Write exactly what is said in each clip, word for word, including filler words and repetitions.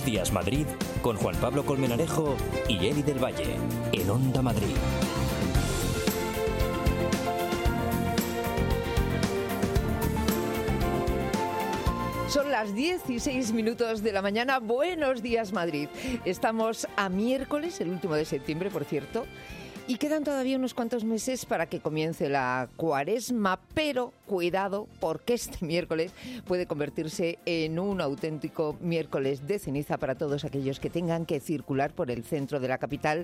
Días Madrid con Juan Pablo Colmenarejo y Eli del Valle en Onda Madrid. Son las dieciséis minutos de la mañana. Buenos días, Madrid. Estamos a miércoles, el último de septiembre, por cierto, y quedan todavía unos cuantos meses para que comience la cuaresma, pero cuidado, porque este miércoles puede convertirse en un auténtico miércoles de ceniza para todos aquellos que tengan que circular por el centro de la capital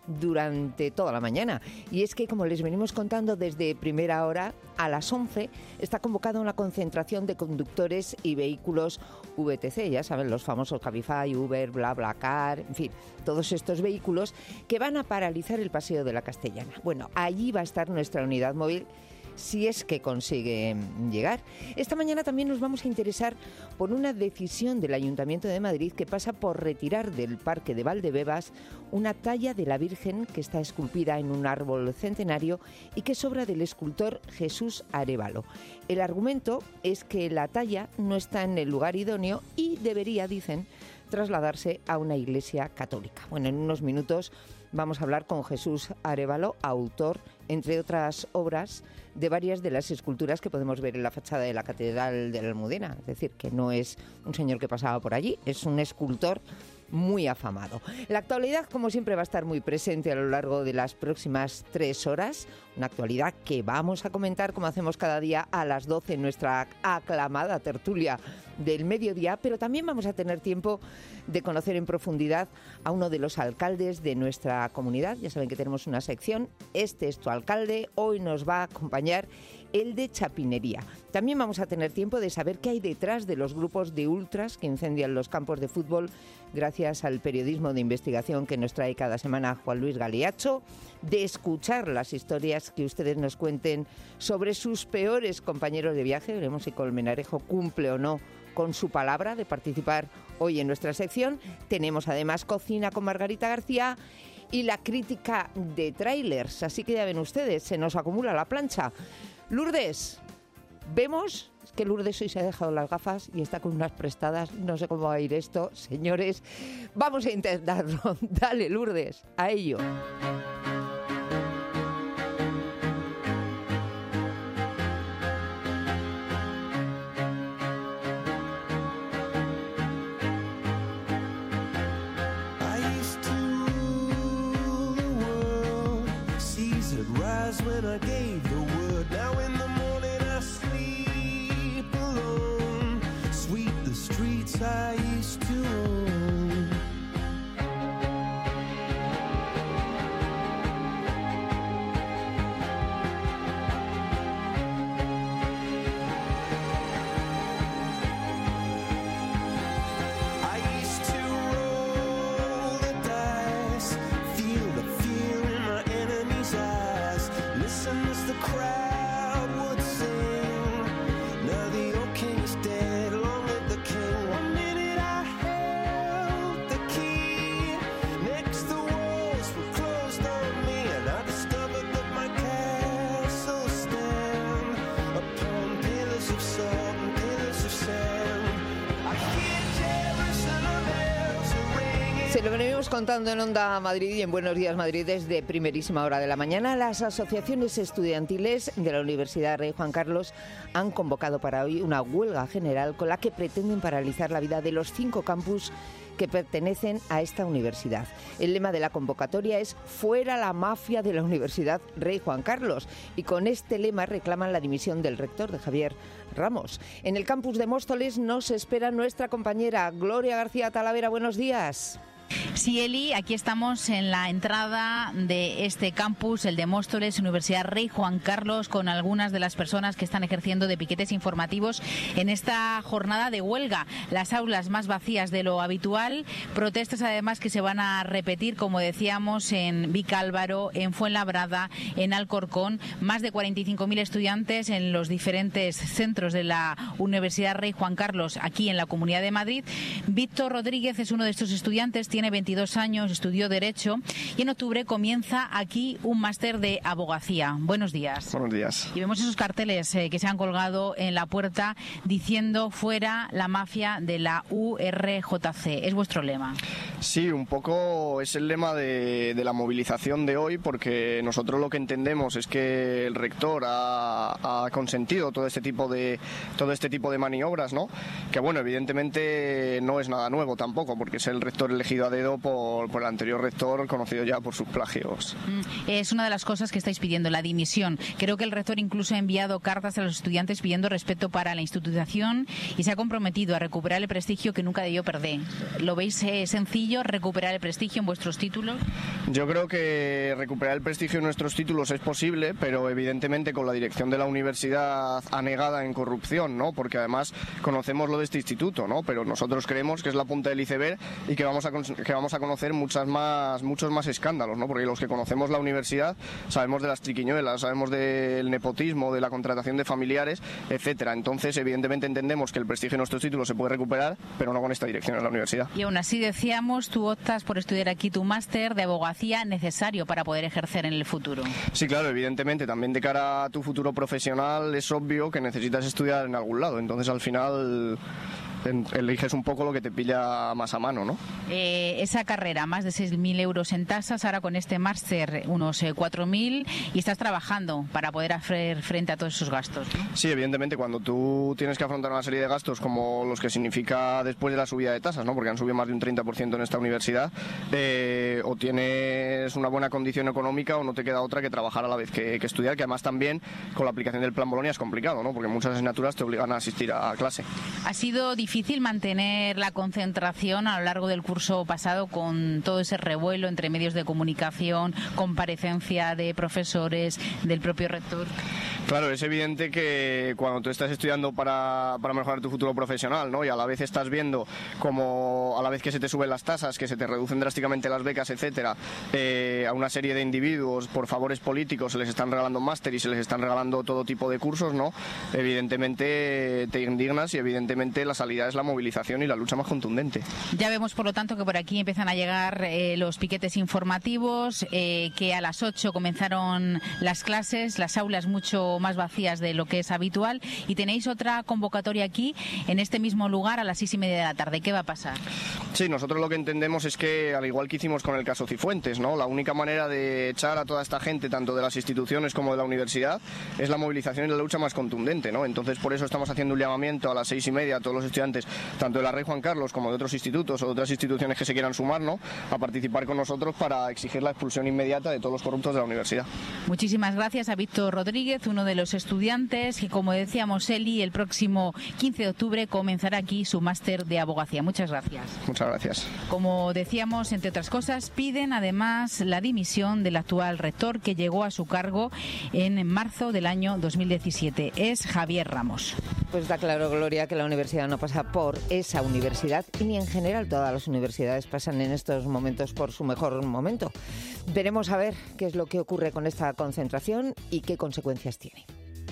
durante toda la mañana. Y es que, como les venimos contando desde primera hora, a las once está convocada una concentración de conductores y vehículos V T C, ya saben, los famosos Cabify, Uber, BlaBlaCar, en fin, todos estos vehículos que van a paralizar el paseo de la Castellana. Bueno, allí va a estar nuestra unidad móvil, si es que consigue llegar. Esta mañana también nos vamos a interesar por una decisión del Ayuntamiento de Madrid que pasa por retirar del Parque de Valdebebas una talla de la Virgen que está esculpida en un árbol centenario y que es obra del escultor Jesús Arévalo. El argumento es que la talla no está en el lugar idóneo y debería, dicen, trasladarse a una iglesia católica. Bueno, en unos minutos vamos a hablar con Jesús Arévalo, autor, entre otras obras, de varias de las esculturas que podemos ver en la fachada de la Catedral de la Almudena. Es decir, que no es un señor que pasaba por allí, es un escultor muy afamado. La actualidad, como siempre, va a estar muy presente a lo largo de las próximas tres horas. Una actualidad que vamos a comentar, como hacemos cada día, a las doce en nuestra aclamada tertulia del mediodía, pero también vamos a tener tiempo de conocer en profundidad a uno de los alcaldes de nuestra comunidad. Ya saben que tenemos una sección, Este es tu alcalde. Hoy nos va a acompañar el de Chapinería. También vamos a tener tiempo de saber qué hay detrás de los grupos de ultras que incendian los campos de fútbol, gracias al periodismo de investigación que nos trae cada semana Juan Luis Galiacho, de escuchar las historias que ustedes nos cuenten sobre sus peores compañeros de viaje. Veremos si Colmenarejo cumple o no con su palabra de participar hoy en nuestra sección. Tenemos además Cocina con Margarita García y la crítica de tráilers. Así que ya ven ustedes, se nos acumula la plancha. Lourdes, vemos que Lourdes hoy se ha dejado las gafas y está con unas prestadas. No sé cómo va a ir esto, señores. Vamos a intentarlo. Dale, Lourdes, a ello. When I gave the word, now in the morning I sleep alone. Sweep the streets I used to own. I used to roll the dice, feel the fear in my enemy's eyes. Listen as the crowd would sing. Now the old king is dead, long live the king. One minute I held the key, next the walls were closed on me, and I discovered that my castle stand upon pillars of salt and pillars of sand. I hear Jerusalem bells are ringing. Se lo venimos contando en Onda Madrid y en Buenos Días Madrid desde primerísima hora de la mañana. Las asociaciones estudiantiles de la Universidad Rey Juan Carlos han convocado para hoy una huelga general con la que pretenden paralizar la vida de los cinco campus que pertenecen a esta universidad. El lema de la convocatoria es «Fuera la mafia de la Universidad Rey Juan Carlos», y con este lema reclaman la dimisión del rector, de Javier Ramos. En el campus de Móstoles nos espera nuestra compañera Gloria García Talavera. Buenos días. Sí, Eli, aquí estamos en la entrada de este campus, el de Móstoles, Universidad Rey Juan Carlos, con algunas de las personas que están ejerciendo de piquetes informativos en esta jornada de huelga. Las aulas más vacías de lo habitual, protestas además que se van a repetir, como decíamos, en Vicálvaro, en Fuenlabrada, en Alcorcón. Más de cuarenta y cinco mil estudiantes en los diferentes centros de la Universidad Rey Juan Carlos, aquí en la Comunidad de Madrid. Víctor Rodríguez es uno de estos estudiantes, tiene veintidós años, estudió Derecho y en octubre comienza aquí un máster de abogacía. Buenos días. Buenos días. Y vemos esos carteles eh, que se han colgado en la puerta diciendo fuera la mafia de la U R J C. ¿Es vuestro lema? Sí, un poco es el lema de, de la movilización de hoy, porque nosotros lo que entendemos es que el rector ha, ha consentido todo este tipo de todo este tipo de maniobras, ¿no? Que bueno, evidentemente no es nada nuevo tampoco, porque es el rector elegido a dedo por, por el anterior rector, conocido ya por sus plagios. Es una de las cosas que estáis pidiendo, la dimisión. Creo que el rector incluso ha enviado cartas a los estudiantes pidiendo respeto para la institución y se ha comprometido a recuperar el prestigio que nunca debió perder. ¿Lo veis eh, sencillo, recuperar el prestigio en vuestros títulos? Yo creo que recuperar el prestigio en nuestros títulos es posible, pero evidentemente con la dirección de la universidad anegada en corrupción, ¿no? Porque además conocemos lo de este instituto, ¿no? Pero nosotros creemos que es la punta del iceberg y que vamos a que vamos a conocer muchas más muchos más escándalos, ¿no? Porque los que conocemos la universidad sabemos de las triquiñuelas, sabemos del nepotismo, de la contratación de familiares, etcétera. Entonces, evidentemente entendemos que el prestigio de nuestros títulos se puede recuperar, pero no con esta dirección en la universidad. Y aún así decíamos, tú optas por estudiar aquí tu máster de abogacía necesario para poder ejercer en el futuro. Sí, claro, evidentemente. También de cara a tu futuro profesional es obvio que necesitas estudiar en algún lado. Entonces, al final eliges un poco lo que te pilla más a mano, ¿no? Eh, esa carrera, más de seis mil euros en tasas, ahora con este máster unos eh, cuatro mil, y estás trabajando para poder hacer frente a todos esos gastos, ¿no? Sí, evidentemente, cuando tú tienes que afrontar una serie de gastos como los que significa después de la subida de tasas, ¿no? Porque han subido más de un treinta por ciento en esta universidad, eh, o tienes una buena condición económica o no te queda otra que trabajar a la vez que, que estudiar, que además también con la aplicación del Plan Bolonia es complicado, ¿no? Porque muchas asignaturas te obligan a asistir a clase. Ha sido difícil difícil mantener la concentración a lo largo del curso pasado con todo ese revuelo entre medios de comunicación, comparecencia de profesores, del propio rector. Claro, es evidente que cuando tú estás estudiando para, para mejorar tu futuro profesional, ¿no? Y a la vez estás viendo como a la vez que se te suben las tasas, que se te reducen drásticamente las becas, etcétera, eh, a una serie de individuos por favores políticos se les están regalando máster y se les están regalando todo tipo de cursos, ¿no? Evidentemente te indignas y evidentemente la salida es la movilización y la lucha más contundente. Ya vemos, por lo tanto, que por aquí empiezan a llegar eh, los piquetes informativos, eh, que a las ocho comenzaron las clases, las aulas mucho más vacías de lo que es habitual, y tenéis otra convocatoria aquí, en este mismo lugar, a las seis y media de la tarde. ¿Qué va a pasar? Sí, nosotros lo que entendemos es que, al igual que hicimos con el caso Cifuentes, ¿no? La única manera de echar a toda esta gente, tanto de las instituciones como de la universidad, es la movilización y la lucha más contundente, ¿no? Entonces, por eso estamos haciendo un llamamiento a las seis y media a todos los estudiantes, tanto de la Rey Juan Carlos como de otros institutos o de otras instituciones que se quieran sumar, ¿no? A participar con nosotros para exigir la expulsión inmediata de todos los corruptos de la universidad. Muchísimas gracias a Víctor Rodríguez, uno de los estudiantes que, como decíamos, Eli, el próximo quince de octubre comenzará aquí su máster de abogacía. Muchas gracias. Muchas gracias. Como decíamos, entre otras cosas, piden además la dimisión del actual rector, que llegó a su cargo en marzo del año dos mil diecisiete. Es Javier Ramos. Pues está claro, Gloria, que la universidad no pasa por esa universidad, y ni en general todas las universidades pasan en estos momentos por su mejor momento. Veremos a ver qué es lo que ocurre con esta concentración y qué consecuencias tiene.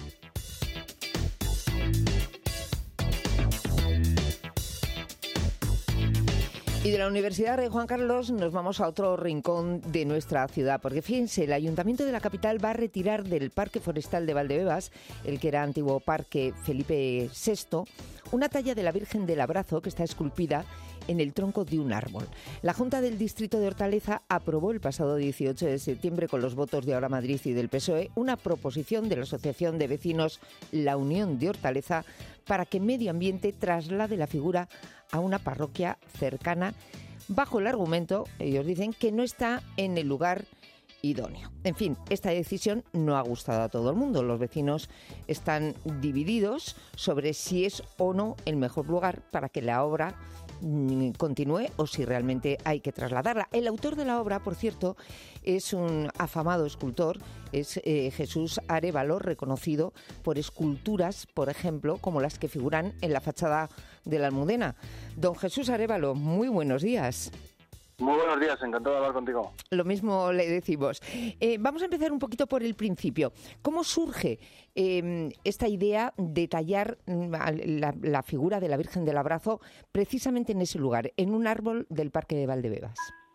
Y de la Universidad Rey Juan Carlos nos vamos a otro rincón de nuestra ciudad, porque fíjense, el Ayuntamiento de la capital va a retirar del Parque Forestal de Valdebebas, el que era antiguo Parque Felipe sexto, una talla de la Virgen del Abrazo que está esculpida en el tronco de un árbol. La Junta del Distrito de Hortaleza aprobó el pasado dieciocho de septiembre, con los votos de Ahora Madrid y del P S O E, una proposición de la Asociación de Vecinos La Unión de Hortaleza para que Medio Ambiente traslade la figura a una parroquia cercana, bajo el argumento, ellos dicen, que no está en el lugar idóneo. En fin, esta decisión no ha gustado a todo el mundo. Los vecinos están divididos sobre si es o no el mejor lugar para que la obra continúe o si realmente hay que trasladarla. El autor de la obra, por cierto, es un afamado escultor, es eh, Jesús Arévalo, reconocido por esculturas, por ejemplo, como las que figuran en la fachada de la Almudena. Don Jesús Arévalo, muy buenos días. Muy buenos días, encantado de hablar contigo. Lo mismo le decimos. Eh, vamos a empezar un poquito por el principio. ¿Cómo surge eh, esta idea de tallar la, la figura de la Virgen del Abrazo precisamente en ese lugar, en un árbol del Parque de Valdebebas?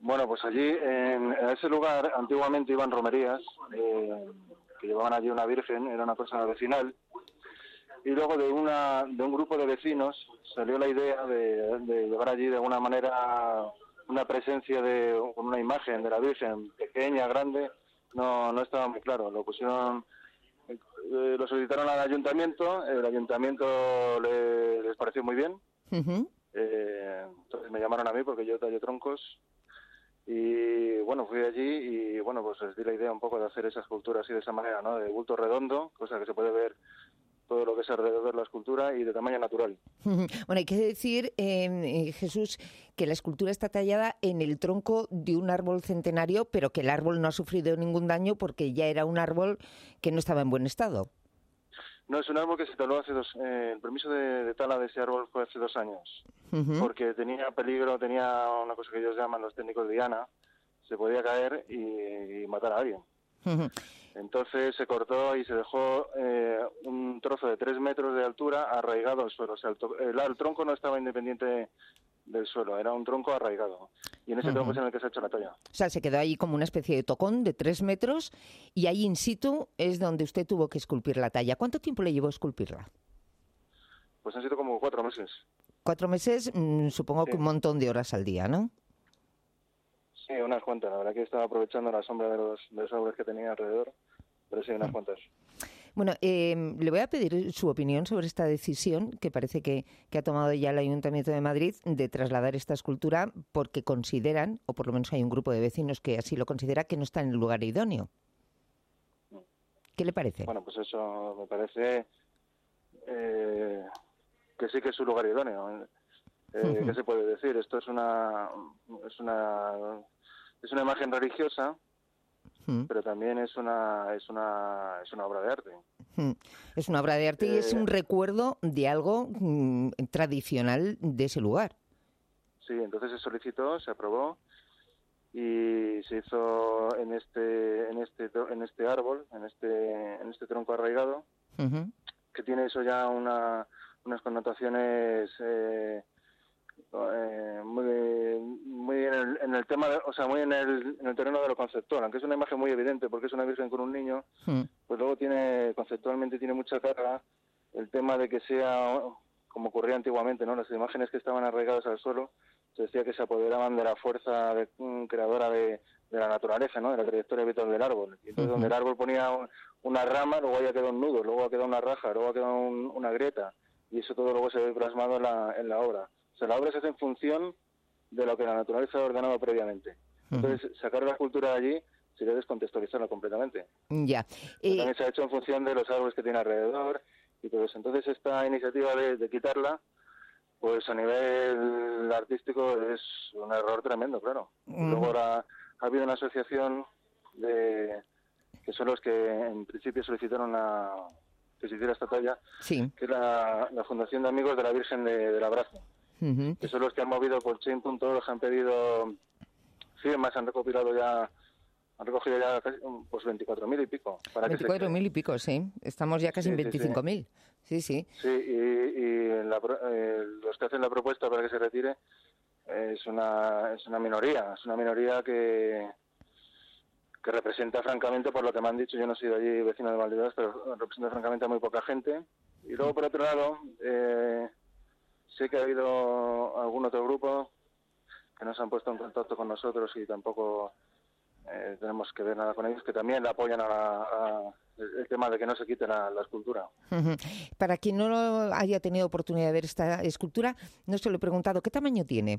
Bueno, pues allí, en, en ese lugar, antiguamente iban romerías, eh, que llevaban allí una virgen, era una cosa vecinal, y luego de una de un grupo de vecinos salió la idea de, de llevar allí de alguna manera una presencia de con una imagen de la Virgen, pequeña, grande, no no estaba muy claro. Lo pusieron, eh, lo solicitaron al ayuntamiento, el ayuntamiento le, les pareció muy bien. Ujú. Eh, entonces me llamaron a mí porque yo tallo troncos y bueno, fui allí y bueno, pues les di la idea un poco de hacer esa escultura así de esa manera, ¿no? De bulto redondo, cosa que se puede ver todo lo que es alrededor de la escultura y de tamaño natural. Ujú. Bueno, hay que decir, eh, eh, Jesús, que la escultura está tallada en el tronco de un árbol centenario, pero que el árbol no ha sufrido ningún daño porque ya era un árbol que no estaba en buen estado. No, es un árbol que se taló hace dos... Eh, el permiso de, de tala de ese árbol fue hace dos años, Ujú. porque tenía peligro, tenía una cosa que ellos llaman los técnicos de Diana, se podía caer y, y matar a alguien. Ujú. Entonces se cortó y se dejó eh, un trozo de tres metros de altura arraigado al suelo. O sea, el, to- el, el tronco no estaba independiente del suelo, era un tronco arraigado. Y en ese Ujú. tronco es en el que se ha hecho la talla. O sea, se quedó ahí como una especie de tocón de tres metros y ahí in situ es donde usted tuvo que esculpir la talla. ¿Cuánto tiempo le llevó esculpirla? Pues han sido como cuatro meses. Cuatro meses, mm, supongo Sí. que un montón de horas al día, ¿no? Sí, unas cuantas. La verdad que estaba aprovechando la sombra de los, de los árboles que tenía alrededor, pero sí, unas cuantas. Bueno, eh, le voy a pedir su opinión sobre esta decisión que parece que, que ha tomado ya el Ayuntamiento de Madrid de trasladar esta escultura porque consideran, o por lo menos hay un grupo de vecinos que así lo considera, que no está en el lugar idóneo. ¿Qué le parece? Bueno, pues eso me parece eh, que sí que es su lugar idóneo. Eh, ¿Qué se puede decir? Esto es una es una es una imagen religiosa, Mm. pero también es una es una es una obra de arte. Mm. Es una obra de arte y es Eh, un recuerdo de algo mm, tradicional de ese lugar. Sí, entonces se solicitó, se aprobó y se hizo en este en este tro- en este árbol, en este en este tronco arraigado, Ujú. que tiene eso ya una unas connotaciones eh, eh, muy muy en el, en el tema de- o sea, muy en el, en el terreno de lo conceptual, aunque es una imagen muy evidente porque es una virgen con un niño, Mm. pues luego tiene conceptualmente tiene mucha carga el tema de que sea como ocurría antiguamente, ¿no? Las imágenes que estaban arraigadas al suelo se decía que se apoderaban de la fuerza de- mm, creadora de, de la naturaleza, ¿no? De la trayectoria vital del árbol. Y entonces Ujú. donde el árbol ponía un- una rama, luego había quedado un nudo, luego ha quedado una raja, luego ha quedado un- una grieta, y eso todo luego se ve plasmado en la, en la obra. O sea, la obra se hace en función de lo que la naturaleza ha ordenado previamente. Entonces, sacar la escultura de allí sería descontextualizarla completamente. Ya. Pero Eh, también se ha hecho en función de los árboles que tiene alrededor y todo eso. Entonces, esta iniciativa de, de quitarla, pues a nivel artístico es un error tremendo, claro. Y luego ahora ha habido una asociación de que son los que en principio solicitaron la, que se hiciera esta talla, sí. que es la, la Fundación de Amigos de la Virgen de- del Abrazo, Ujú. que son los que han movido por chain punto org, han pedido firmas, han recopilado ya, han recogido ya casi, pues veinticuatro mil y pico. Para que se veinticuatro mil cree. y pico, sí. Estamos ya casi Sí, en sí, sí. veinticinco mil. Sí, sí. Sí, y, y la pro- eh, los que hacen la propuesta para que se retire eh, es una es una minoría, es una minoría que que representa francamente, por lo que me han dicho, yo no soy de allí vecino de Valdebebas, pero representa francamente a muy poca gente. Y luego, por otro lado, eh, sé que ha habido algún otro grupo que nos han puesto en contacto con nosotros y tampoco eh, tenemos que ver nada con ellos, que también apoyan a, la- a el tema de que no se quite la, la escultura. Ujú. Para quien no haya tenido oportunidad de ver esta escultura, no se lo he preguntado, ¿qué tamaño tiene?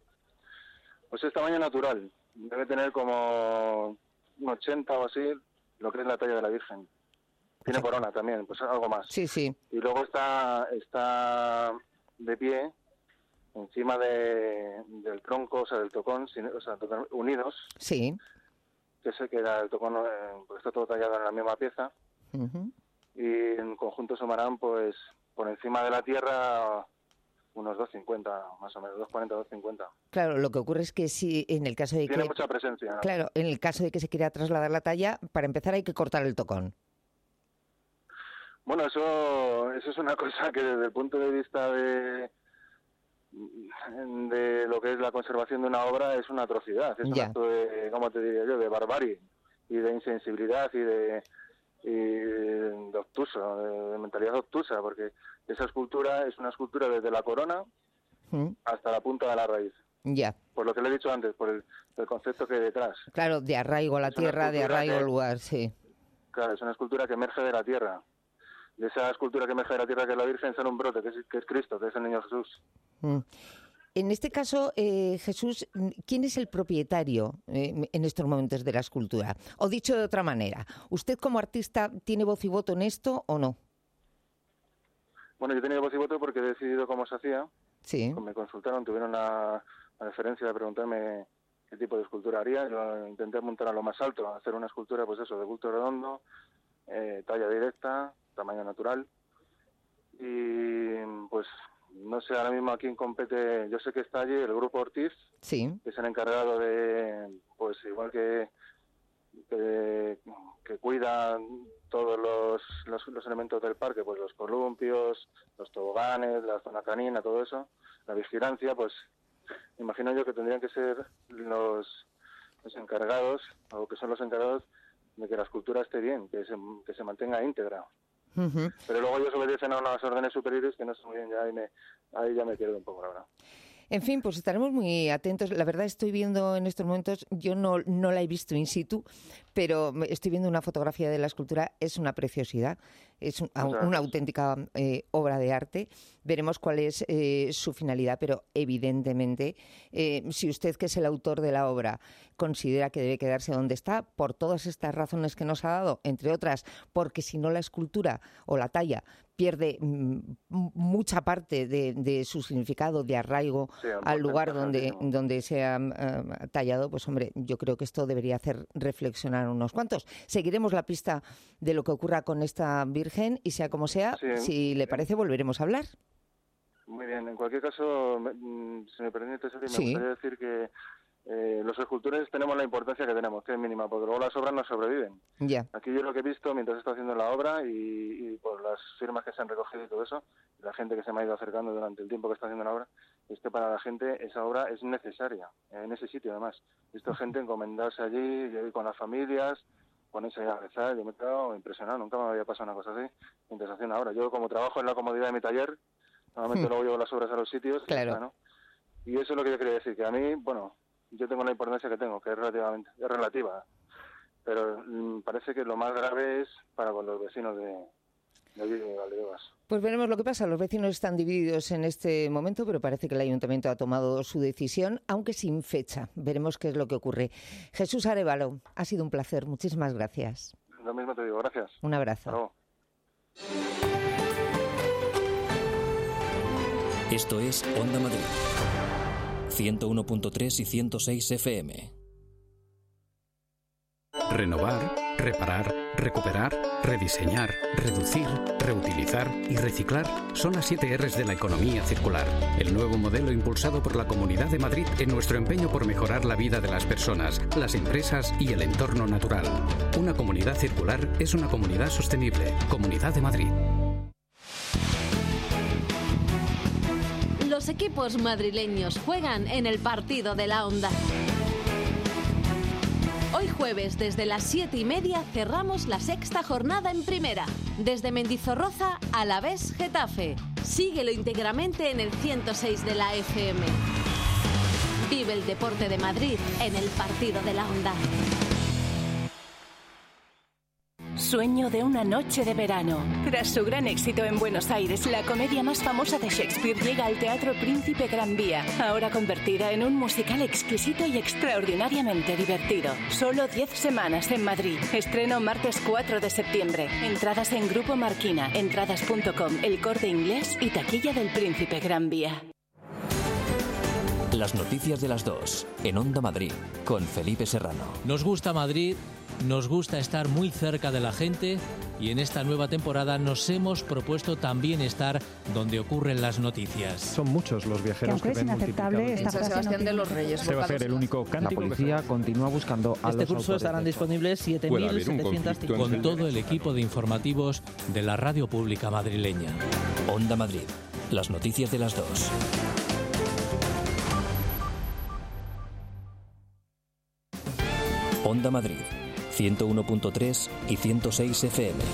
Pues es tamaño natural, debe tener como un ochenta o así, lo que es la talla de la Virgen. Tiene sea- corona también, pues algo más. Sí, sí. Y luego está está de pie encima de, del tronco, o sea, del tocón, sin- o sea, total- unidos, Sí. que sé que era el tocón, eh, pues está todo tallado en la misma pieza, Ujú. y en conjunto sumarán, pues, por encima de la tierra, unos dos cincuenta, más o menos, dos cuarenta, dos cincuenta. Claro, lo que ocurre es que si en el caso de Tiene que... mucha presencia. Claro, en el caso de que se quiera trasladar la talla, para empezar hay que cortar el tocón. Bueno, eso, eso es una cosa que desde el punto de vista de, de lo que es la conservación de una obra es una atrocidad, es Ya. un acto de, ¿cómo te diría yo?, de barbarie y de insensibilidad y de, y de obtuso, de, de mentalidad obtusa, porque esa escultura es una escultura desde la corona Mm, hasta la punta de la raíz, ya, por lo que le he dicho antes, por el, el concepto que hay detrás. claro, de arraigo a la Es una tierra, de escultura arraigo al que- lugar, sí. Claro, es una escultura que emerge de la tierra. De esa escultura que emerge de la tierra, que es la Virgen, sale un brote, que es, que es Cristo, que es el niño Jesús. Mm. En este caso, eh, Jesús, ¿quién es el propietario eh, en estos momentos de la escultura? O dicho de otra manera, ¿usted como artista tiene voz y voto en esto o no? Bueno, yo he tenido voz y voto porque he decidido cómo se hacía. Sí. Me consultaron, tuvieron la, la deferencia de preguntarme qué tipo de escultura haría. Yo intenté montar a lo más alto, hacer una escultura, pues eso, de bulto redondo, eh, talla directa, tamaño natural. Y pues no sé ahora mismo a quién compete. Yo sé que está allí el Grupo Ortiz, Sí. que es el encargado de, pues igual que que, que cuida todos los, los, los elementos del parque, pues los columpios, los toboganes, la zona canina, todo eso, la vigilancia, pues imagino yo que tendrían que ser los, los encargados, o que son los encargados de que la escultura esté bien, que se, que se mantenga íntegra. Ujú. Pero luego ellos obedecen a unas órdenes superiores que no sé muy bien, ya ahí, me, ahí ya me pierdo un poco, la verdad. En fin, pues estaremos muy atentos. La verdad estoy viendo en estos momentos, yo no, no la he visto in situ, pero me- estoy viendo una fotografía de la escultura, es una preciosidad, es un- Muchas una gracias. auténtica eh, obra de arte. Veremos cuál es eh, su finalidad, pero evidentemente, eh, si usted, que es el autor de la obra, considera que debe quedarse donde está, por todas estas razones que nos ha dado, entre otras, porque si no la escultura o la talla pierde mm, m- mucha parte de, de su significado de arraigo Sí, un al lugar porcentaje donde, altísimo. donde se ha eh, tallado, pues hombre, yo creo que esto debería hacer reflexionar a unos cuantos. Seguiremos la pista de lo que ocurra con esta Virgen y sea como sea, Sí. si le parece volveremos a hablar. Muy bien, en cualquier caso, me- mm, si me permite, Sari, me Sí. gustaría decir que eh, los escultores tenemos la importancia que tenemos, que es mínima, porque luego las obras no sobreviven. Ya. Aquí yo lo que he visto mientras estoy haciendo la obra y, y por las firmas que se han recogido y todo eso, y la gente que se me ha ido acercando durante el tiempo que está haciendo la obra, es que para la gente esa obra es necesaria, en ese sitio además. He visto gente encomendarse allí, yo ir con las familias, ponerse a rezar, yo me he quedado impresionado, nunca me había pasado una cosa así mientras hacía una obra. Yo como trabajo en la comodidad de mi taller, normalmente Hmm. luego llevo las obras a los sitios, y ya Claro. está, ¿no? Y eso es lo que yo quería decir, que a mí, bueno, yo tengo la importancia que tengo, que es relativamente, es relativa, pero mm, parece que lo más grave es para con los vecinos de, de allí de Valdebebas. Pues veremos lo que pasa. Los vecinos están divididos en este momento, pero parece que el ayuntamiento ha tomado su decisión, aunque sin fecha. Veremos qué es lo que ocurre. Jesús Arévalo, ha sido un placer. Muchísimas gracias. Lo mismo te digo, gracias. Un abrazo. Hasta luego. Esto es Onda Madrid. ciento uno punto tres y ciento seis F M. Renovar, reparar, recuperar, rediseñar, reducir, reutilizar y reciclar son las siete R's de la economía circular. El nuevo modelo impulsado por la Comunidad de Madrid en nuestro empeño por mejorar la vida de las personas, las empresas y el entorno natural. Una comunidad circular es una comunidad sostenible. Comunidad de Madrid. Los equipos madrileños juegan en el partido de la Onda. Hoy jueves, desde las siete y media, cerramos la sexta jornada en primera. Desde Mendizorroza, Alavés, Getafe. Síguelo íntegramente en el ciento seis de la F M. Vive el deporte de Madrid en el partido de la Onda. Sueño de una noche de verano. Tras su gran éxito en Buenos Aires, la comedia más famosa de Shakespeare llega al Teatro Príncipe Gran Vía, ahora convertida en un musical exquisito y extraordinariamente divertido. Solo diez semanas en Madrid. Estreno martes cuatro de septiembre. Entradas en Grupo Marquina, entradas punto com, El Corte Inglés y taquilla del Príncipe Gran Vía. Las noticias de las dos, en Onda Madrid, con Felipe Serrano. Nos gusta Madrid, nos gusta estar muy cerca de la gente y en esta nueva temporada nos hemos propuesto también estar donde ocurren las noticias. Son muchos los viajeros que, aunque es ven inaceptable, multiplicado. esta En San frase no Sebastián de tiene los que- Reyes. Este va a ser el único La cántico que policía se- continúa buscando a Este los curso autores estarán de estos. disponibles siete mil setecientos cincuenta. Con todo el equipo de informativos de la radio pública madrileña. Onda Madrid, las noticias de las dos. Onda Madrid, ciento uno punto tres y ciento seis F M.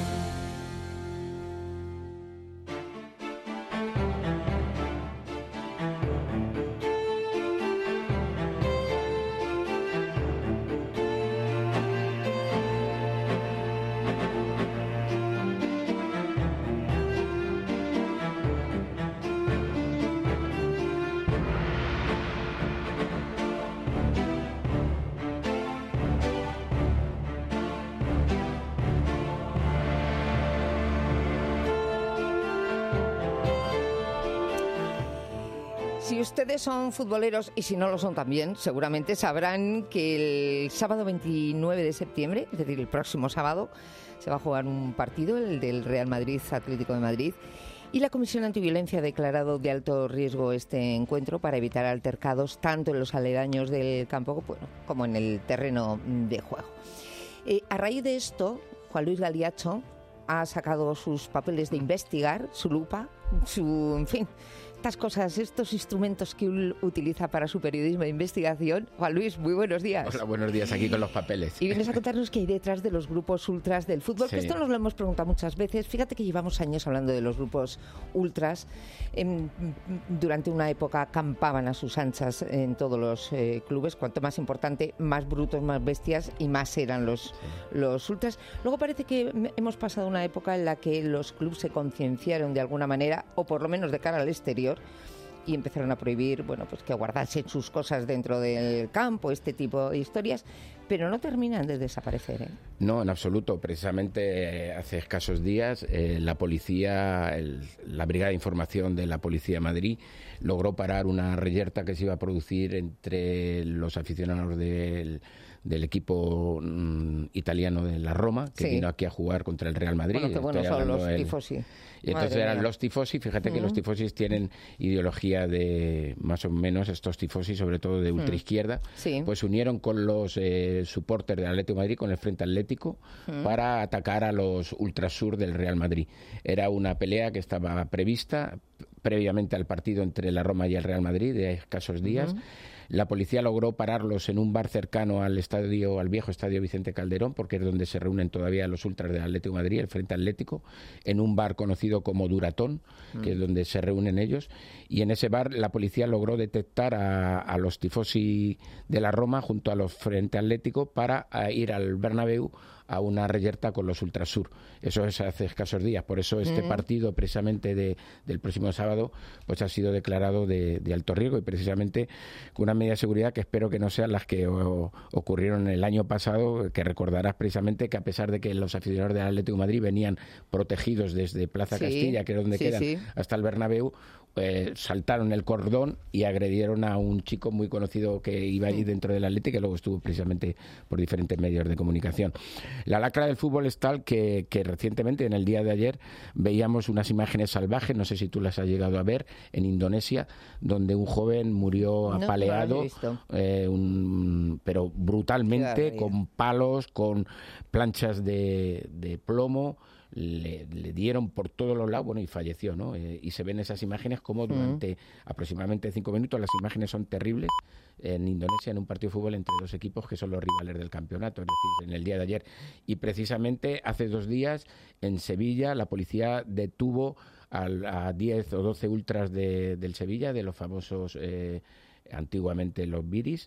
Si ustedes son futboleros, y si no lo son también, seguramente sabrán que el sábado veintinueve de septiembre, es decir, el próximo sábado, se va a jugar un partido, el del Real Madrid Atlético de Madrid, y la Comisión Antiviolencia ha declarado de alto riesgo este encuentro para evitar altercados tanto en los aledaños del campo bueno, como en el terreno de juego. Eh, a raíz de esto, Juan Luis Galiacho ha sacado sus papeles de investigar, su lupa, su, en fin, estas cosas, estos instrumentos que él utiliza para su periodismo de investigación. Juan Luis, muy buenos días. Hola, buenos días, aquí con los papeles. Y vienes a contarnos qué hay detrás de los grupos ultras del fútbol, sí. Que esto nos lo hemos preguntado muchas veces. Fíjate que llevamos años hablando de los grupos ultras. En, durante una época campaban a sus anchas en todos los eh, clubes. Cuanto más importante, más brutos, más bestias y más eran los, sí. los ultras. Luego parece que hemos pasado una época en la que los clubes se concienciaron de alguna manera, o por lo menos de cara al exterior, y empezaron a prohibir, bueno, pues que guardasen sus cosas dentro del campo, este tipo de historias, pero no terminan de desaparecer, ¿eh? No, en absoluto. Precisamente eh, hace escasos días eh, la policía, el, la Brigada de Información de la Policía de Madrid logró parar una reyerta que se iba a producir entre los aficionados del del equipo mm, italiano de la Roma, que sí. vino aquí a jugar contra el Real Madrid. Bueno, qué buenos son los el... tifosi. Y entonces Madre eran mía. los tifosi, fíjate mm. que los tifosis tienen ideología de, más o menos, estos tifosi, sobre todo de ultraizquierda, mm. sí. pues se unieron con los eh, supporters del Atlético de Madrid, con el Frente Atlético, mm. para atacar a los ultrasur del Real Madrid. Era una pelea que estaba prevista previamente al partido entre la Roma y el Real Madrid, de escasos días. Mm. La policía logró pararlos en un bar cercano al estadio, al viejo estadio Vicente Calderón, porque es donde se reúnen todavía los ultras del Atlético de Madrid, el Frente Atlético, en un bar conocido como Duratón, mm. que es donde se reúnen ellos. Y en ese bar la policía logró detectar a, a los tifosi de la Roma junto a los Frente Atlético para ir al Bernabéu a una reyerta con los Ultrasur. Eso es hace escasos días. Por eso este mm. partido, precisamente de, del próximo sábado, pues ha sido declarado de, de alto riesgo, y precisamente con una medida de seguridad que espero que no sean las que o, ocurrieron el año pasado, que recordarás precisamente que a pesar de que los aficionados del Atlético de Madrid venían protegidos desde Plaza sí, Castilla, que es donde sí, quedan, sí. hasta el Bernabéu, eh, saltaron el cordón y agredieron a un chico muy conocido que iba allí dentro del Atlético, que luego estuvo precisamente por diferentes medios de comunicación. La lacra del fútbol es tal que, que recientemente, en el día de ayer, veíamos unas imágenes salvajes, no sé si tú las has llegado a ver, en Indonesia, donde un joven murió no, apaleado, no eh, un, pero brutalmente, con palos, con planchas de, de plomo. Le, le dieron por todos los lados, bueno, y falleció, ¿no? Eh, y se ven esas imágenes como durante mm. aproximadamente cinco minutos, las imágenes son terribles, en Indonesia, en un partido de fútbol entre dos equipos que son los rivales del campeonato, es decir, en el día de ayer. Y precisamente hace dos días, en Sevilla, la policía detuvo a, a diez o doce ultras de, del Sevilla, de los famosos, eh, antiguamente los Viris,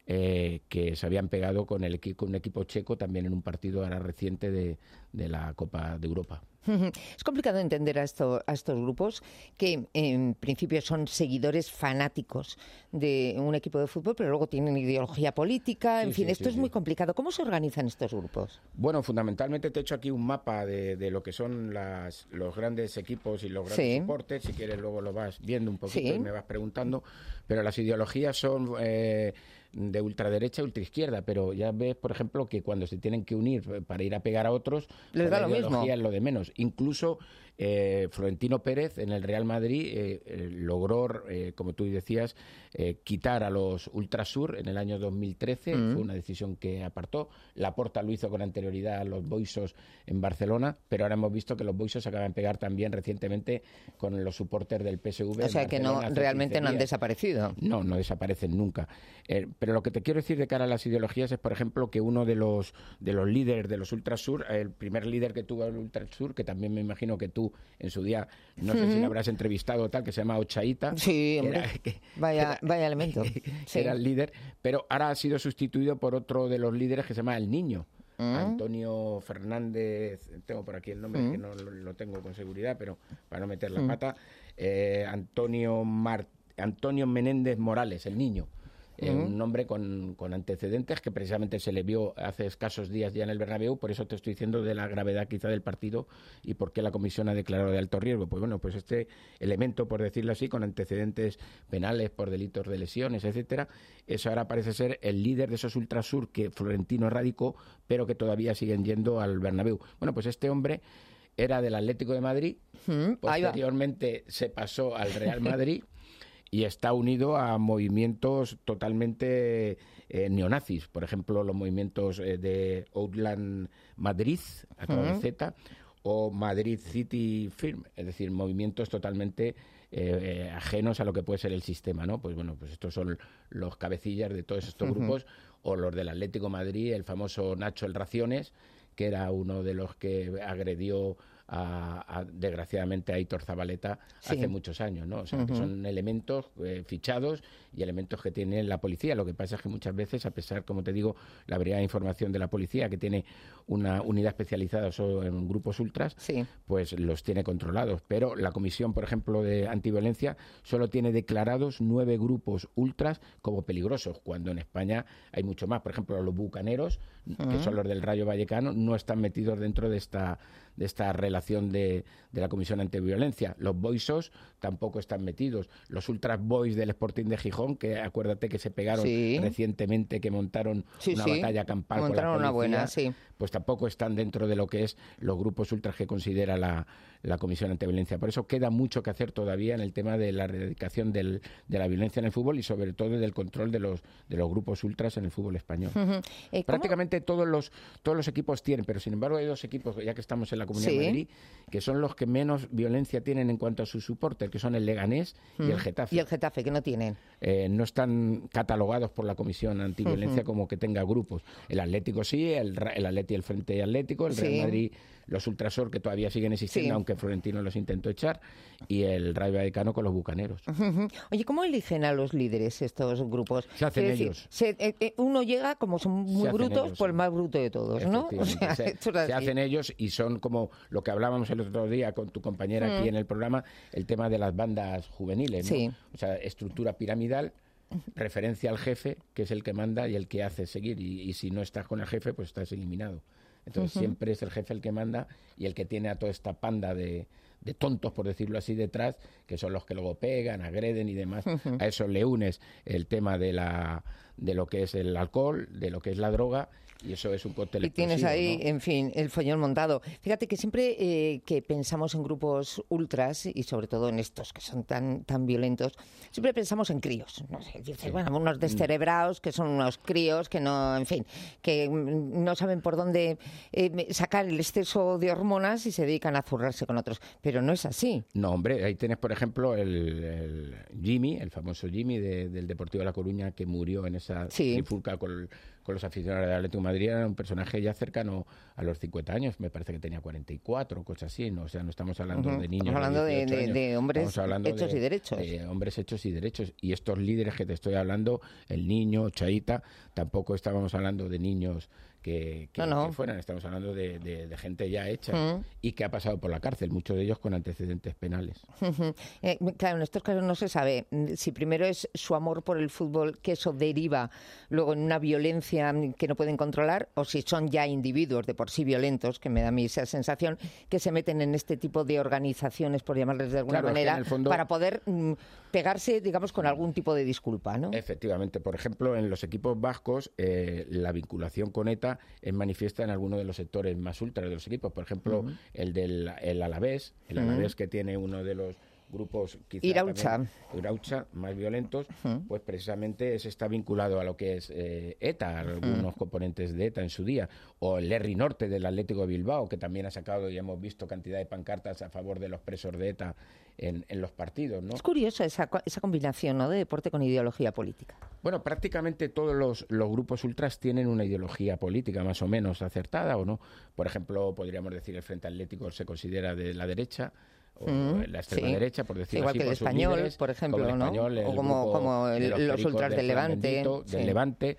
Eh, que se habían pegado con el equi- con un equipo checo también en un partido ahora reciente de, de la Copa de Europa. Es complicado entender a, esto, a estos grupos que en principio son seguidores fanáticos de un equipo de fútbol, pero luego tienen ideología política, en sí, fin, sí, esto sí, es sí. muy complicado. ¿Cómo se organizan estos grupos? Bueno, fundamentalmente te he hecho aquí un mapa de, de lo que son las, los grandes equipos y los grandes sí. deportes. Si quieres luego lo vas viendo un poquito sí. y me vas preguntando, pero las ideologías son Eh, de ultraderecha y ultraizquierda, pero ya ves, por ejemplo, que cuando se tienen que unir para ir a pegar a otros, les da la lo ideología mismo. es lo de menos. Incluso Eh, Florentino Pérez en el Real Madrid eh, eh, logró, eh, como tú decías, eh, quitar a los Ultrasur en el año dos mil trece. Mm. Fue una decisión que apartó. Laporta lo hizo con anterioridad a los Boixos en Barcelona, pero ahora hemos visto que los Boixos acaban de pegar también recientemente con los supporters del P S V. O sea que no, realmente no han desaparecido. No, no desaparecen nunca. Eh, pero lo que te quiero decir de cara a las ideologías es, por ejemplo, que uno de los de los líderes de los Ultrasur, el primer líder que tuvo el Ultrasur, que también me imagino que tú en su día, no sé uh-huh. si lo habrás entrevistado o tal, que se llama Ochaíta. Sí, hombre, era, que, vaya, era, vaya elemento. Sí. Era el líder, pero ahora ha sido sustituido por otro de los líderes que se llama El Niño. Uh-huh. Antonio Fernández, tengo por aquí el nombre, uh-huh. que no lo, lo tengo con seguridad, pero para no meter la uh-huh. pata, eh, Antonio, Mar, Antonio Menéndez Morales, El Niño. Eh, uh-huh. Un hombre con, con antecedentes que precisamente se le vio hace escasos días ya en el Bernabéu, por eso te estoy diciendo de la gravedad quizá del partido y por qué la comisión ha declarado de alto riesgo. Pues bueno, pues este elemento, por decirlo así, con antecedentes penales por delitos de lesiones, etcétera, eso ahora parece ser el líder de esos Ultrasur que Florentino erradicó, pero que todavía siguen yendo al Bernabéu. Bueno, pues este hombre era del Atlético de Madrid, uh-huh. posteriormente se pasó al Real Madrid y está unido a movimientos totalmente eh, neonazis. Por ejemplo, los movimientos eh, de Outland Madrid, a través de uh-huh. Z, o Madrid City Firm, es decir, movimientos totalmente eh, ajenos a lo que puede ser el sistema, ¿no? Pues bueno, pues estos son los cabecillas de todos estos uh-huh. grupos, o los del Atlético de Madrid, el famoso Nacho El Raciones, que era uno de los que agredió A, a, desgraciadamente a Aitor Zabaleta sí. hace muchos años, ¿no? O sea, uh-huh. que son elementos eh, fichados y elementos que tiene la policía. Lo que pasa es que muchas veces, a pesar, como te digo, la variedad de información de la policía, que tiene una unidad especializada solo en grupos ultras, sí. pues los tiene controlados. Pero la Comisión, por ejemplo, de Antiviolencia solo tiene declarados nueve grupos ultras como peligrosos, cuando en España hay mucho más. Por ejemplo, los bucaneros, uh-huh. que son los del Rayo Vallecano, no están metidos dentro de esta de esta relación de, de la Comisión Antiviolencia. Los Boixos tampoco están metidos. Los Ultras Boys del Sporting de Gijón, que acuérdate que se pegaron sí. recientemente, que montaron sí, una sí. batalla campal con la policía, una buena, sí. pues tampoco están dentro de lo que es los grupos ultras que considera la, la Comisión Antiviolencia. Por eso queda mucho que hacer todavía en el tema de la erradicación del, de la violencia en el fútbol y sobre todo del control de los de los grupos ultras en el fútbol español. Uh-huh. Eh, Prácticamente todos los todos los equipos tienen, pero sin embargo hay dos equipos, ya que estamos en la Comunidad sí. de Madrid, que son los que menos violencia tienen en cuanto a sus supporters, que son el Leganés uh-huh. y el Getafe. Y el Getafe, que no tienen. Eh, no están catalogados por la Comisión Antiviolencia uh-huh. como que tenga grupos. El Atlético sí, el, el Atleti, el Frente Atlético, el Real sí. Madrid, los Ultrasor, que todavía siguen existiendo, sí. aunque Florentino los intentó echar, y el Rayo Vallecano con los bucaneros. Uh-huh. Oye, ¿cómo eligen a los líderes estos grupos? Se hacen es ellos. Decir, se, eh, uno llega, como son muy brutos, ellos, pues el más bruto de todos, ¿no? O sea, se, se hacen ellos y son como lo que hablábamos el otro día con tu compañera uh-huh. aquí en el programa, el tema de las bandas juveniles, ¿no? Sí. O sea, estructura piramidal, referencia al jefe, que es el que manda y el que hace seguir, y, y si no estás con el jefe, pues estás eliminado. Entonces uh-huh. siempre es el jefe el que manda y el que tiene a toda esta panda de, de tontos, por decirlo así, detrás, que son los que luego pegan, agreden y demás. Uh-huh. A eso le unes el tema de la de lo que es el alcohol, de lo que es la droga, y eso es un cóctel explosivo. Y tienes ahí, ¿no? en fin, el follón montado. Fíjate que siempre eh, que pensamos en grupos ultras, y sobre todo en estos que son tan tan violentos, siempre pensamos en críos. No sé, dices, sí. bueno, unos descerebrados que son unos críos que no, en fin, que no saben por dónde eh, sacar el exceso de hormonas y se dedican a zurrarse con otros. Pero no es así. No, hombre, ahí tienes, por ejemplo, el, el Jimmy, el famoso Jimmy de, del Deportivo de La Coruña, que murió en esa sí. trifulca con, con los aficionados del Atlético de Madrid. Era un personaje ya cercano a los cincuenta años, me parece que tenía cuarenta y cuatro, cosas así, ¿no? O sea, no estamos hablando uh-huh. de niños. Estamos hablando de, de, años, de hombres hechos de, y derechos. De hombres hechos y derechos. Y estos líderes que te estoy hablando, el niño, Chaita, tampoco estábamos hablando de niños que, que, no, no. que fueran, estamos hablando de, de, de gente ya hecha uh-huh. y que ha pasado por la cárcel, muchos de ellos con antecedentes penales. Uh-huh. Eh, claro, en estos casos no se sabe si primero es su amor por el fútbol, que eso deriva luego en una violencia violencia que no pueden controlar o si son ya individuos de por sí violentos, que me da a mí esa sensación, que se meten en este tipo de organizaciones, por llamarles de alguna claro, manera, es que en el fondo, para poder mm, pegarse, digamos, con algún tipo de disculpa, ¿no? Efectivamente. Por ejemplo, en los equipos vascos, eh, la vinculación con ETA es manifiesta en algunos de los sectores más ultras de los equipos. Por ejemplo, uh-huh. el del el Alavés, el uh-huh. Alavés que tiene uno de los grupos quizá Iraucha. Iraucha más violentos, uh-huh. pues precisamente ese está vinculado a lo que es eh, ETA, algunos uh-huh. componentes de ETA en su día, o el Herri Norte del Atlético de Bilbao, que también ha sacado y hemos visto cantidad de pancartas a favor de los presos de ETA en, en los partidos, ¿no? Es curiosa esa, esa combinación, ¿no?, de deporte con ideología política. Bueno, prácticamente todos los, los grupos ultras tienen una ideología política más o menos acertada, ¿o no? Por ejemplo, podríamos decir el Frente Atlético se considera de la derecha, o mm, la extrema sí. derecha, por decirlo igual así. Igual que el Español, líderes, por ejemplo, el ¿no? Español, el o como, como el, los, los ultras del Levante. Bendito, sí. Del Levante.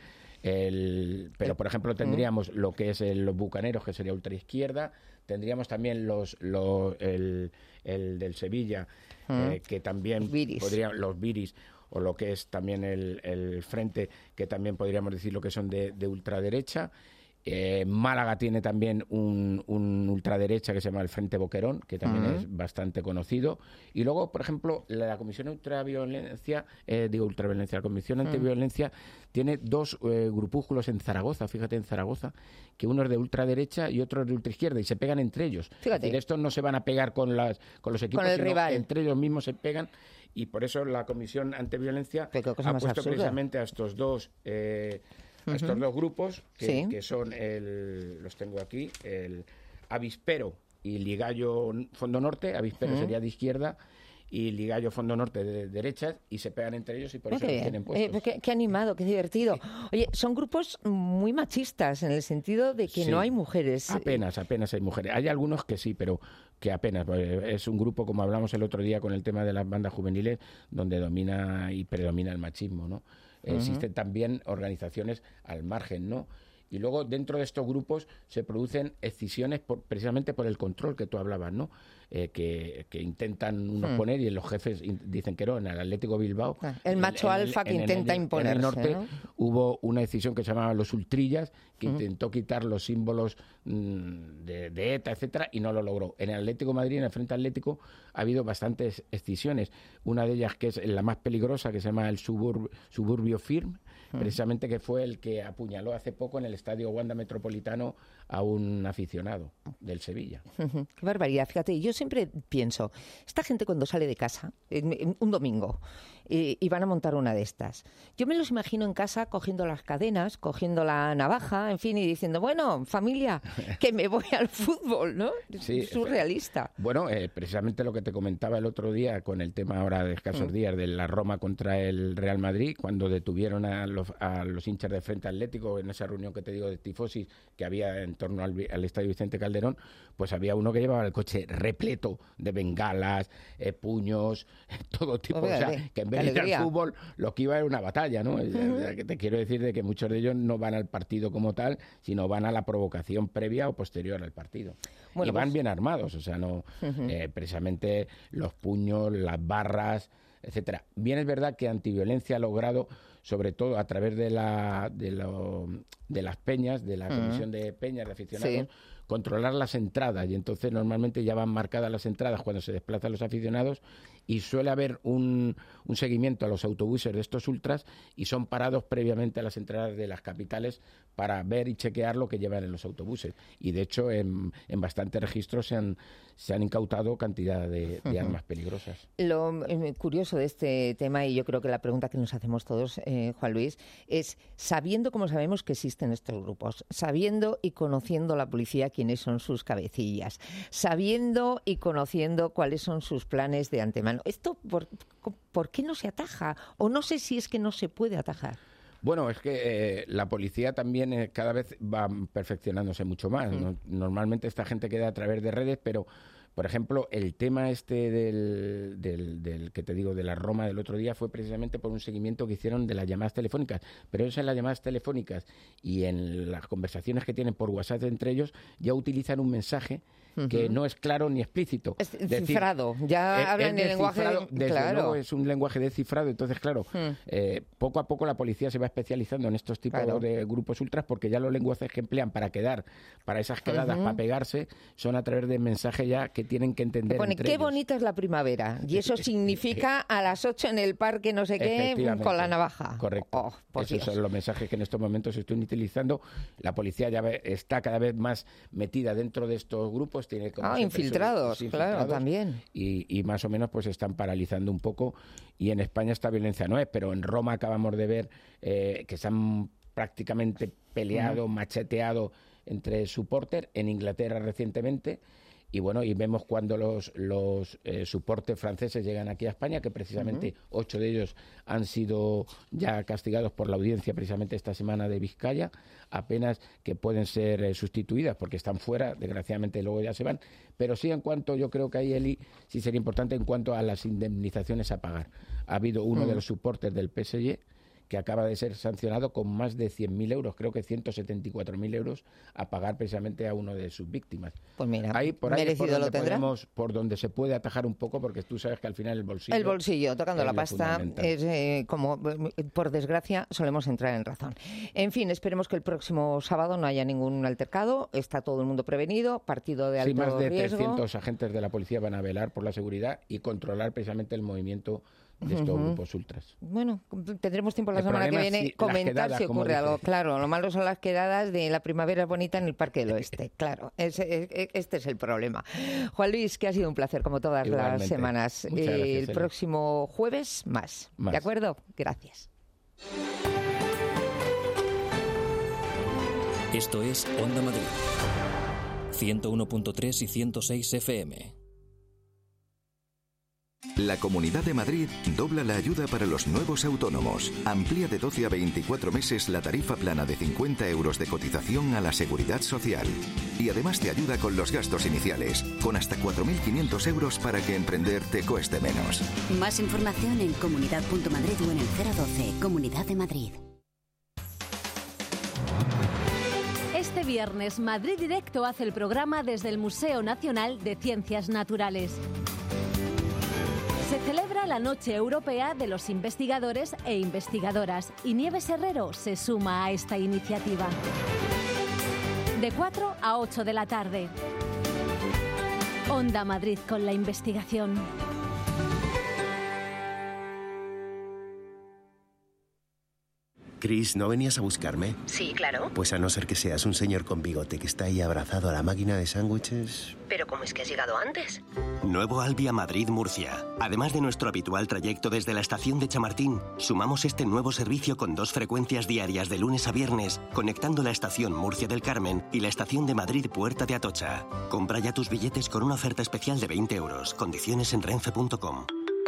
El, pero, por ejemplo, tendríamos mm. lo que es el, los bucaneros, que sería ultraizquierda. Tendríamos también los, los el, el del Sevilla, mm. eh, que también podrían, los Viris, o lo que es también el, el Frente, que también podríamos decir lo que son de, de ultraderecha. Eh, Málaga tiene también un, un ultraderecha que se llama el Frente Boquerón, que también uh-huh. es bastante conocido. Y luego, por ejemplo, la, la Comisión Ultraviolencia, eh, digo ultraviolencia, la Comisión uh-huh. Antiviolencia tiene dos eh, grupúsculos en Zaragoza, fíjate, en Zaragoza, que uno es de ultraderecha y otro es de ultraizquierda, y se pegan entre ellos. Fíjate. Es decir, estos no se van a pegar con, las, con los equipos, con el sino rival. Entre ellos mismos se pegan, y por eso la Comisión Antiviolencia ha puesto absurda. precisamente a estos dos... Eh, a estos uh-huh. dos grupos, que, sí. que son, el, los tengo aquí, el Avispero y Ligallo Fondo Norte. Avispero uh-huh. sería de izquierda y Ligallo Fondo Norte de derecha, y se pegan entre ellos y por eso los tienen puestos. Eh, qué, qué animado, qué divertido. Oye, son grupos muy machistas en el sentido de que sí. no hay mujeres. Apenas, apenas hay mujeres. Hay algunos que sí, pero que apenas. Es un grupo, como hablamos el otro día con el tema de las bandas juveniles, donde domina y predomina el machismo, ¿no? Uh-huh. Existen también organizaciones al margen, ¿no? Y luego dentro de estos grupos se producen escisiones por, precisamente por el control que tú hablabas, ¿no? Eh, que, que intentan unos uh-huh. poner, y los jefes in, dicen que no. En el Atlético Bilbao, ah, el macho en, alfa en, que en, intenta en el, imponerse, en el norte, ¿no? Hubo una decisión que se llamaba los ultrillas, que uh-huh. intentó quitar los símbolos mmm, de, de ETA, etcétera, y no lo logró. En el Atlético de Madrid, en el Frente Atlético, ha habido bastantes escisiones. Una de ellas, que es la más peligrosa, que se llama el Subur, Suburbio Firm, uh-huh. precisamente, que fue el que apuñaló hace poco en el Estadio Wanda Metropolitano a un aficionado del Sevilla. Uh-huh. Qué barbaridad. Fíjate, yo siempre pienso, esta gente cuando sale de casa, en, en un domingo, y, y van a montar una de estas, yo me los imagino en casa cogiendo las cadenas, cogiendo la navaja, en fin, y diciendo, bueno, familia, que me voy al fútbol, ¿no? Sí, surrealista. Bueno, eh, precisamente lo que te comentaba el otro día con el tema ahora de escasos uh-huh. días de la Roma contra el Real Madrid, cuando detuvieron a los, a los hinchas del Frente Atlético en esa reunión que te digo de tifosis que había en torno al, al Estadio Vicente Calderón, pues había uno que llevaba el coche repleto de bengalas, eh, puños, todo tipo, o sea, que en vez de ir al fútbol lo que iba era una batalla, ¿no? Uh-huh. Que te quiero decir de que muchos de ellos no van al partido como tal, sino van a la provocación previa o posterior al partido. Bueno, y van pues... bien armados, o sea, no uh-huh. eh, precisamente los puños, las barras, etcétera. Bien es verdad que Antiviolencia ha logrado, sobre todo a través de la de, lo, de las peñas, de la uh-huh. comisión de peñas de aficionados, sí. controlar las entradas, y entonces normalmente ya van marcadas las entradas cuando se desplazan los aficionados, y suele haber un, un seguimiento a los autobuses de estos ultras, y son parados previamente a las entradas de las capitales para ver y chequear lo que llevan en los autobuses. Y de hecho en, en bastantes registros se han, se han incautado cantidad de, de uh-huh. armas peligrosas. Lo eh, curioso de este tema, y yo creo que la pregunta que nos hacemos todos, eh, Juan Luis, es, sabiendo como sabemos que existen estos grupos, sabiendo y conociendo la policía quiénes son sus cabecillas, sabiendo y conociendo cuáles son sus planes de antemano, ¿esto por, por qué no se ataja? O no sé si es que no se puede atajar. Bueno, es que eh, la policía también eh, cada vez va perfeccionándose mucho más, ¿no? Normalmente esta gente queda a través de redes, pero Por ejemplo, el tema este del, del, del que te digo, de la Roma del otro día fue precisamente por un seguimiento que hicieron de las llamadas telefónicas. Pero eso en las llamadas telefónicas y en las conversaciones que tienen por WhatsApp entre ellos, ya utilizan un mensaje que uh-huh. no es claro ni explícito. Es cifrado, decir, ya eh, hablan en lenguaje... Desde claro. luego es un lenguaje descifrado, entonces claro, uh-huh. eh, poco a poco la policía se va especializando en estos tipos claro. de grupos ultras, porque ya los lenguajes que emplean para quedar, para esas quedadas, uh-huh. para pegarse, son a través de mensajes ya que tienen que entender pone, entre qué ellos. Bonita es la primavera, y eso significa a las ocho en el parque no sé qué, con la navaja. Correcto. Oh, Esos Dios. son los mensajes que en estos momentos se están utilizando. La policía ya está cada vez más metida dentro de estos grupos, tiene como ah, infiltrados, eso, claro, infiltrados, también. Y, y más o menos pues están paralizando un poco, y en España esta violencia no es, pero en Roma acabamos de ver eh, que se han prácticamente peleado, uh-huh. macheteado entre supporters, en Inglaterra recientemente. Y bueno, y vemos cuando los, los eh, supporters franceses llegan aquí a España, que precisamente uh-huh. ocho de ellos han sido ya castigados por la audiencia precisamente esta semana de Vizcaya, apenas que pueden ser eh, sustituidas porque están fuera, desgraciadamente luego ya se van. Pero sí en cuanto, yo creo que ahí, Eli, sí sería importante en cuanto a las indemnizaciones a pagar. Ha habido uno uh-huh. de los supporters del P S G que acaba de ser sancionado con más de cien mil euros, creo que ciento setenta y cuatro mil euros, a pagar precisamente a uno de sus víctimas. Pues mira, ahí, por ahí merecido por lo tendrá. Podemos, por donde se puede atajar un poco, porque tú sabes que al final el bolsillo... El bolsillo, tocando la pasta, es eh, como, por desgracia, solemos entrar en razón. En fin, esperemos que el próximo sábado no haya ningún altercado, está todo el mundo prevenido, partido de alto riesgo. Sí, más de riesgo. trescientos agentes de la policía van a velar por la seguridad y controlar precisamente el movimiento de estos uh-huh. grupos ultras. Bueno, tendremos tiempo la el semana que viene si, comentar quedadas, si ocurre algo. Claro, lo malo son las quedadas de la primavera bonita en el Parque del Oeste. Claro, ese, este es el problema. Juan Luis, que ha sido un placer como todas Igualmente. las semanas. Muchas gracias, el Eli. próximo jueves más. más. ¿De acuerdo? Gracias. Esto es Onda Madrid. ciento uno punto tres y ciento seis F M. La Comunidad de Madrid dobla la ayuda para los nuevos autónomos. Amplía de doce a veinticuatro meses la tarifa plana de cincuenta euros de cotización a la Seguridad Social. Y además te ayuda con los gastos iniciales, con hasta cuatro mil quinientos euros para que emprender te cueste menos. Más información en comunidad punto madrid o en el cero doce, Comunidad de Madrid. Este viernes, Madrid Directo hace el programa desde el Museo Nacional de Ciencias Naturales. Se celebra la Noche Europea de los Investigadores e Investigadoras y Nieves Herrero se suma a esta iniciativa. De cuatro a ocho de la tarde. Onda Madrid con la investigación. Chris, ¿no venías a buscarme? Sí, claro. Pues a no ser que seas un señor con bigote que está ahí abrazado a la máquina de sándwiches... ¿Pero cómo es que has llegado antes? Nuevo Alvia Madrid-Murcia. Además de nuestro habitual trayecto desde la estación de Chamartín, sumamos este nuevo servicio con dos frecuencias diarias de lunes a viernes, conectando la estación Murcia del Carmen y la estación de Madrid Puerta de Atocha. Compra ya tus billetes con una oferta especial de veinte euros. Condiciones en renfe punto com.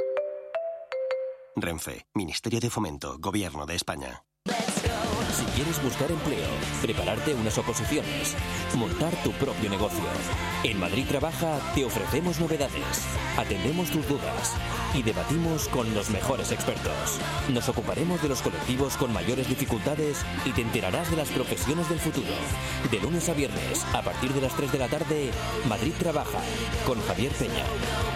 Renfe, Ministerio de Fomento, Gobierno de España. Si quieres buscar empleo, prepararte unas oposiciones, montar tu propio negocio, en Madrid Trabaja te ofrecemos novedades, atendemos tus dudas y debatimos con los mejores expertos. Nos ocuparemos de los colectivos con mayores dificultades y te enterarás de las profesiones del futuro. De lunes a viernes, a partir de las tres de la tarde, Madrid Trabaja, con Javier Peña.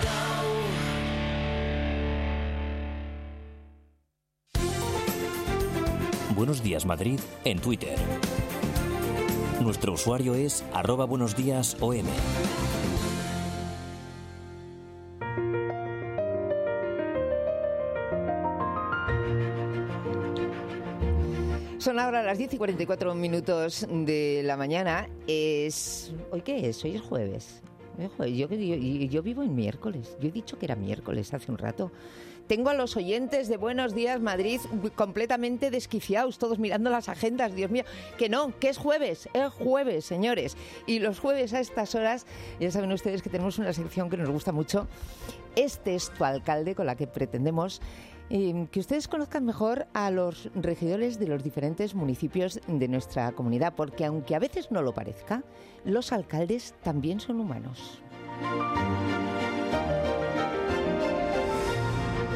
Buenos Días Madrid en Twitter. Nuestro usuario es arroba buenos días O M. Son ahora las diez y cuarenta y cuatro minutos de la mañana. Es... ¿Hoy qué es? Hoy es jueves. Yo, yo, yo vivo en miércoles. Yo he dicho que era miércoles hace un rato. Tengo a los oyentes de Buenos Días Madrid completamente desquiciados, todos mirando las agendas. Dios mío, que no, que es jueves, es jueves, señores. Y los jueves a estas horas, ya saben ustedes que tenemos una sección que nos gusta mucho. Este es tu alcalde, con la que pretendemos eh, que ustedes conozcan mejor a los regidores de los diferentes municipios de nuestra comunidad, porque aunque a veces no lo parezca, los alcaldes también son humanos.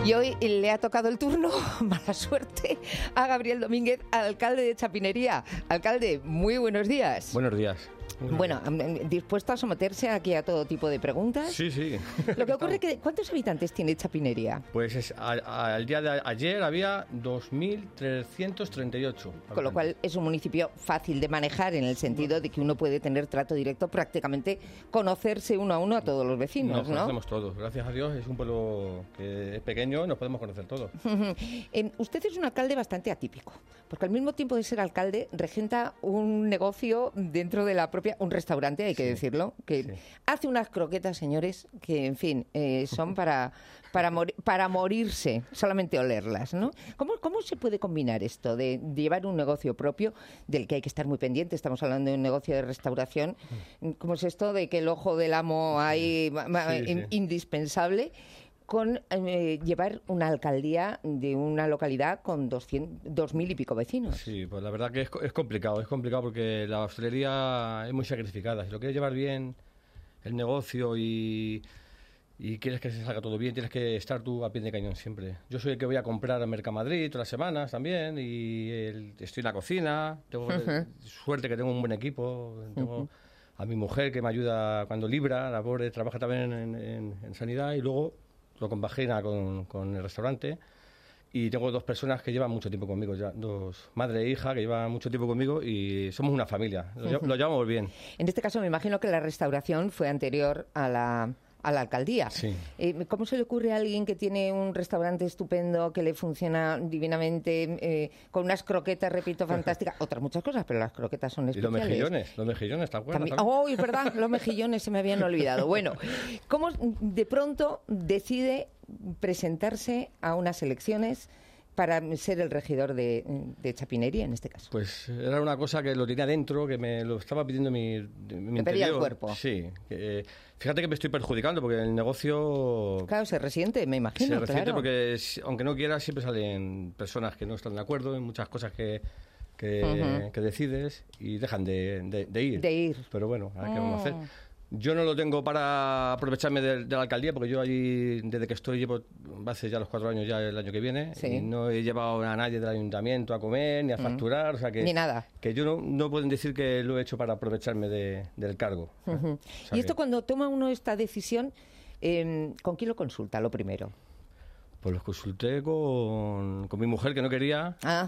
Y hoy le ha tocado el turno, mala suerte, a Gabriel Domínguez, alcalde de Chapinería. Alcalde, muy buenos días. Buenos días. Bueno, ¿dispuesto a someterse aquí a todo tipo de preguntas? Sí, sí. Lo que ocurre es que, ¿cuántos habitantes tiene Chapinería? Pues es, a, al día de ayer había dos mil trescientos treinta y ocho. Con lo cual es un municipio fácil de manejar en el sentido de que uno puede tener trato directo, prácticamente conocerse uno a uno a todos los vecinos, Nos ¿no? conocemos todos. Gracias a Dios es un pueblo que es pequeño y nos podemos conocer todos. eh, usted es un alcalde bastante atípico, porque al mismo tiempo de ser alcalde regenta un negocio dentro de la propia, un restaurante, hay que sí, decirlo, que sí. hace unas croquetas, señores, que en fin, eh, son para para, mori- para morirse, solamente olerlas, ¿no? ¿Cómo, ¿Cómo se puede combinar esto de, de llevar un negocio propio, del que hay que estar muy pendiente? Estamos hablando de un negocio de restauración. ¿Cómo es esto de que el ojo del amo hay sí, sí. indispensable? Con eh, llevar una alcaldía de una localidad con doscientos, dos mil y pico vecinos. Sí, pues la verdad que es, es complicado, es complicado porque la hostelería es muy sacrificada. Si lo quieres llevar bien, el negocio y, y quieres que se salga todo bien, tienes que estar tú a pie de cañón siempre. Yo soy el que voy a comprar a Mercamadrid todas las semanas también y el, estoy en la cocina, tengo uh-huh. suerte que tengo un buen equipo, tengo uh-huh. a mi mujer que me ayuda cuando libra, la pobre trabaja también en, en, en sanidad y luego lo compagina con, con el restaurante y tengo dos personas que llevan mucho tiempo conmigo, ya, dos madre e hija que llevan mucho tiempo conmigo y somos una familia, lo, uh-huh. lo llevamos bien. En este caso me imagino que la restauración fue anterior a la... a la alcaldía. Sí. Eh, ¿Cómo se le ocurre a alguien que tiene un restaurante estupendo, que le funciona divinamente, eh, con unas croquetas, repito, fantásticas, otras muchas cosas, pero las croquetas son especiales? Y los mejillones, los mejillones, ¿te acuerdas? También, oh, es verdad, los mejillones se me habían olvidado. Bueno, ¿cómo de pronto decide presentarse a unas elecciones para ser el regidor de, de Chapinería, en este caso? Pues era una cosa que lo tenía dentro, que me lo estaba pidiendo mi, mi ¿Te pedía el cuerpo? Sí. Que, fíjate que me estoy perjudicando porque el negocio... Claro, se resiente, me imagino, Se resiente claro. porque, aunque no quieras, siempre salen personas que no están de acuerdo en muchas cosas que, que, uh-huh. que decides y dejan de, de, de ir. De ir. Pero bueno, a ver qué vamos a hacer. Yo no lo tengo para aprovecharme de, de la alcaldía, porque yo allí, desde que estoy, llevo hace ya los cuatro años, ya el año que viene, sí. y no he llevado a nadie del ayuntamiento a comer, ni a facturar, mm. o sea que... Ni nada. Que yo no, no pueden decir que lo he hecho para aprovecharme de, del cargo. Uh-huh. O sea y esto que... cuando toma uno esta decisión, eh, ¿con quién lo consulta, lo primero? Pues lo consulté con, con mi mujer, que no quería... Ah.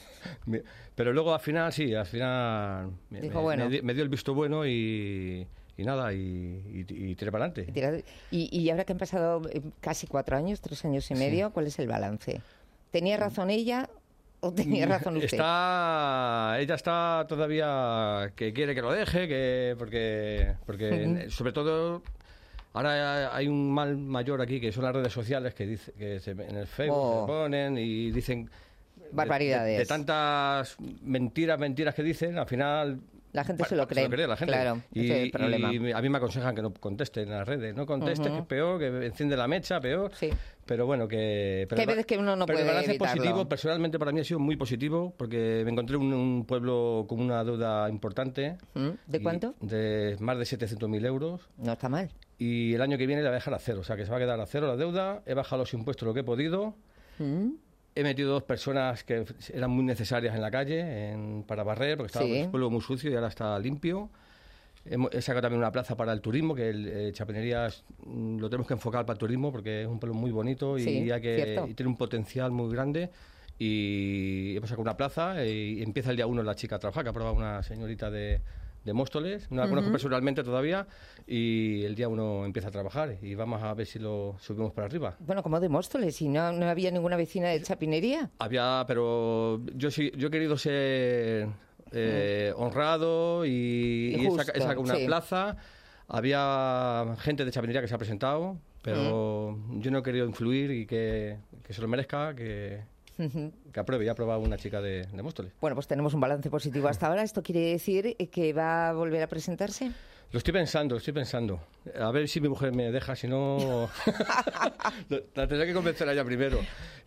Pero luego al final, sí, al final Dijo, me, bueno. me, me dio el visto bueno y... Y nada, y, y, y tiré para adelante. Y, y ahora que han pasado casi cuatro años, tres años y medio, sí. ¿cuál es el balance? ¿Tenía razón ella o tenía razón usted? Está, ella está todavía que quiere que lo deje, que porque, porque uh-huh. sobre todo ahora hay un mal mayor aquí que son las redes sociales que, dice, que se, en el Facebook oh. se ponen y dicen barbaridades. De, de, de tantas mentiras, mentiras que dicen, al final... La gente se lo cree, se lo cree la gente. Claro, y, ese es el problema. Y a mí me aconsejan que no conteste en las redes. No contestes, uh-huh. que es peor, que enciende la mecha, peor. Sí. Pero bueno, que... Pero que hay veces que uno no pero puede el balance evitarlo. positivo, personalmente para mí ha sido muy positivo, porque me encontré un, un pueblo con una deuda importante. ¿De cuánto? De más de setecientos mil euros. No está mal. Y el año que viene la voy a dejar a cero, o sea que se va a quedar a cero la deuda. He bajado los impuestos lo que he podido. ¿Mm? He metido dos personas que eran muy necesarias en la calle en, para barrer, porque estaba sí. el pueblo muy sucio y ahora está limpio. He, he sacado también una plaza para el turismo, que el eh, Chapinería lo tenemos que enfocar para el turismo, porque es un pueblo muy bonito y, sí, hay que, y tiene un potencial muy grande. Y hemos sacado una plaza y empieza el día uno la chica a trabajar, que ha probado una señorita de... de Móstoles, no la conozco uh-huh. personalmente todavía, y el día uno empieza a trabajar y vamos a ver si lo subimos para arriba. Bueno, como de Móstoles, ¿y no, no había ninguna vecina de Chapinería? Había, pero yo sí, yo he querido ser eh, uh-huh. honrado y, y, y he sacado una sí. plaza. Había gente de Chapinería que se ha presentado, pero uh-huh. yo no he querido influir y que, que se lo merezca, que... que apruebe, ya ha aprobado una chica de, de Móstoles. Bueno, pues tenemos un balance positivo hasta ahora. ¿Esto quiere decir que va a volver a presentarse? Lo estoy pensando, lo estoy pensando. A ver si mi mujer me deja, si no... la tendré que convencer a ella primero.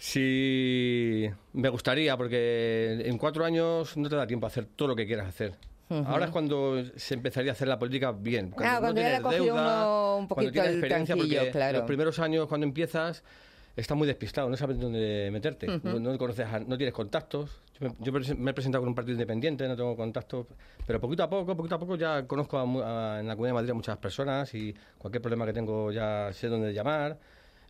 Si me gustaría, porque en cuatro años no te da tiempo a hacer todo lo que quieras hacer. Uh-huh. Ahora es cuando se empezaría a hacer la política bien. Cuando, ah, cuando no ya le ha cogido deuda, uno un poquito el experiencia, tranquillo, porque claro. Los primeros años cuando empiezas... estás muy despistado, no sabes dónde meterte, Ujú. no, no conoces, a- no tienes contactos. Yo, me, yo me me he presentado con un partido independiente, no tengo contactos, pero poquito a poco, poquito a poco ya conozco a mu- a- en la Comunidad de Madrid a muchas personas y cualquier problema que tengo ya sé dónde llamar.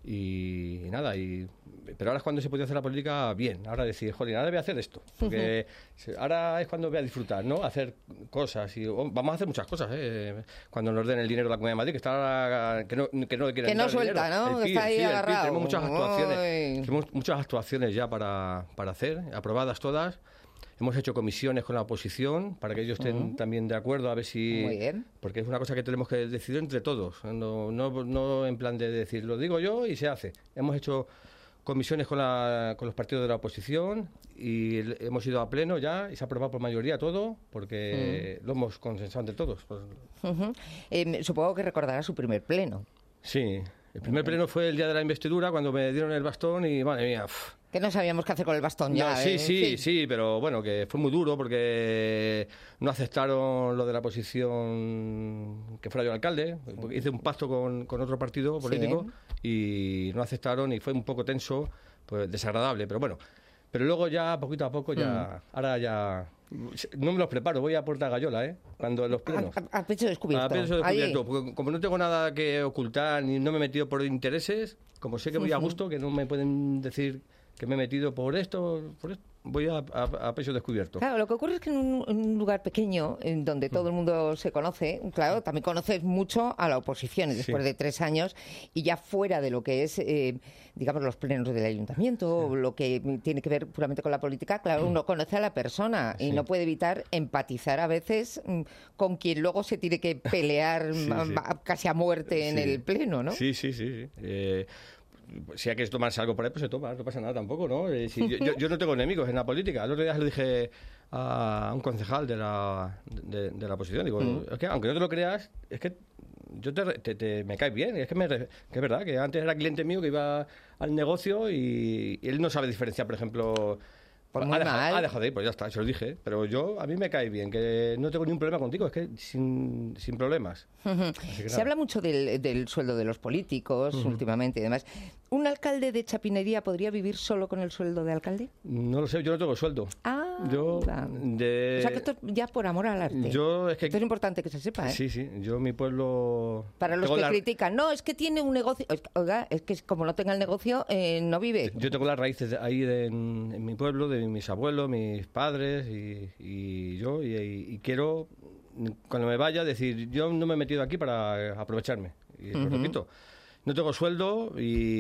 Y, y nada, y, pero ahora es cuando se puede hacer la política bien. Ahora decir, joder, ahora voy a hacer esto. Porque se- ahora es cuando voy a disfrutar, ¿no? Hacer cosas. Y oh, vamos a hacer muchas cosas, ¿eh? Cuando nos den el dinero de la Comunidad de Madrid, que está ahora, que no, que no le quieren Que no dar el suelta, dinero. ¿no? El Que está ahí sí, el P I R. agarrado. Tenemos muchas actuaciones. Ay. Tenemos muchas actuaciones ya para, para hacer, aprobadas todas. Hemos hecho comisiones con la oposición para que ellos estén Ujú. también de acuerdo, a ver si... Muy bien. Porque es una cosa que tenemos que decidir entre todos, no, no, no en plan de decir, lo digo yo y se hace. Hemos hecho comisiones con, la, con los partidos de la oposición y el- hemos ido a pleno ya y se ha aprobado por mayoría todo porque lo hemos consensado entre todos. Pues, Ujú. Eh, supongo que recordará su primer pleno. sí, el primer pleno fue el día de la investidura cuando me dieron el bastón y, madre mía... uf. Que no sabíamos qué hacer con el bastón ya. No, sí, ¿eh? sí, En fin. sí, pero bueno, que fue muy duro porque no aceptaron lo de la posición que fuera yo alcalde. Porque hice un pacto con, con otro partido político y no aceptaron y fue un poco tenso, pues desagradable, pero bueno. Pero luego ya, poquito a poco, ya, ahora ya... No me los preparo, voy a Puerta Gallola, ¿eh? Cuando en los plenos. A, a pecho descubierto. A pecho Allí. descubierto, porque como no tengo nada que ocultar ni no me he metido por intereses, como sé que voy a Ujú. gusto, que no me pueden decir que me he metido por esto, por esto voy a, a, a pecho descubierto. Claro, lo que ocurre es que en un, en un lugar pequeño, en donde todo el mundo se conoce, claro, también conoces mucho a la oposición después de tres años y ya fuera de lo que es, eh, digamos, los plenos del ayuntamiento, o lo que tiene que ver puramente con la política, claro, uno conoce a la persona y Sí. no puede evitar empatizar a veces mm, con quien luego se tiene que pelear Sí, ma- sí. ma- casi a muerte en Sí. el pleno, ¿no? Sí, sí, sí. sí. Eh, si hay que tomarse algo por ahí, pues se toma, no pasa nada tampoco, ¿no? Eh, si yo, yo- yo no tengo enemigos en la política. El otro día se lo dije a un concejal de la, de, de la oposición. Digo, Mm. es que aunque no te lo creas, es que yo te, te- te- me caes bien. Es que, me, re- que es verdad, que antes era cliente mío que iba al negocio y, y él no sabe diferenciar, por ejemplo... Pues ha, muy dejado, mal. ha dejado de ir, pues ya está, se lo dije. Pero yo, a mí me cae bien, que no tengo ningún problema contigo, es que sin, sin problemas. Ujú. Así que Se nada. habla mucho del, del sueldo de los políticos Ujú. últimamente y demás. ¿Un alcalde de Chapinería podría vivir solo con el sueldo de alcalde? No lo sé, yo no tengo sueldo. Ah, Yo, va. de... O sea que esto es ya por amor al arte. Yo es que... Esto es importante que se sepa, ¿eh? Sí, sí, yo mi pueblo... Para los tengo que la- critican, no, es que tiene un negocio. Es que, oiga, es que como no tenga el negocio, eh, no vive. Yo tengo las raíces de- ahí de- en, en mi pueblo, de mis abuelos, mis padres y, y yo, y, y quiero, cuando me vaya, decir, yo no me he metido aquí para aprovecharme. Y lo Ujú. repito, no tengo sueldo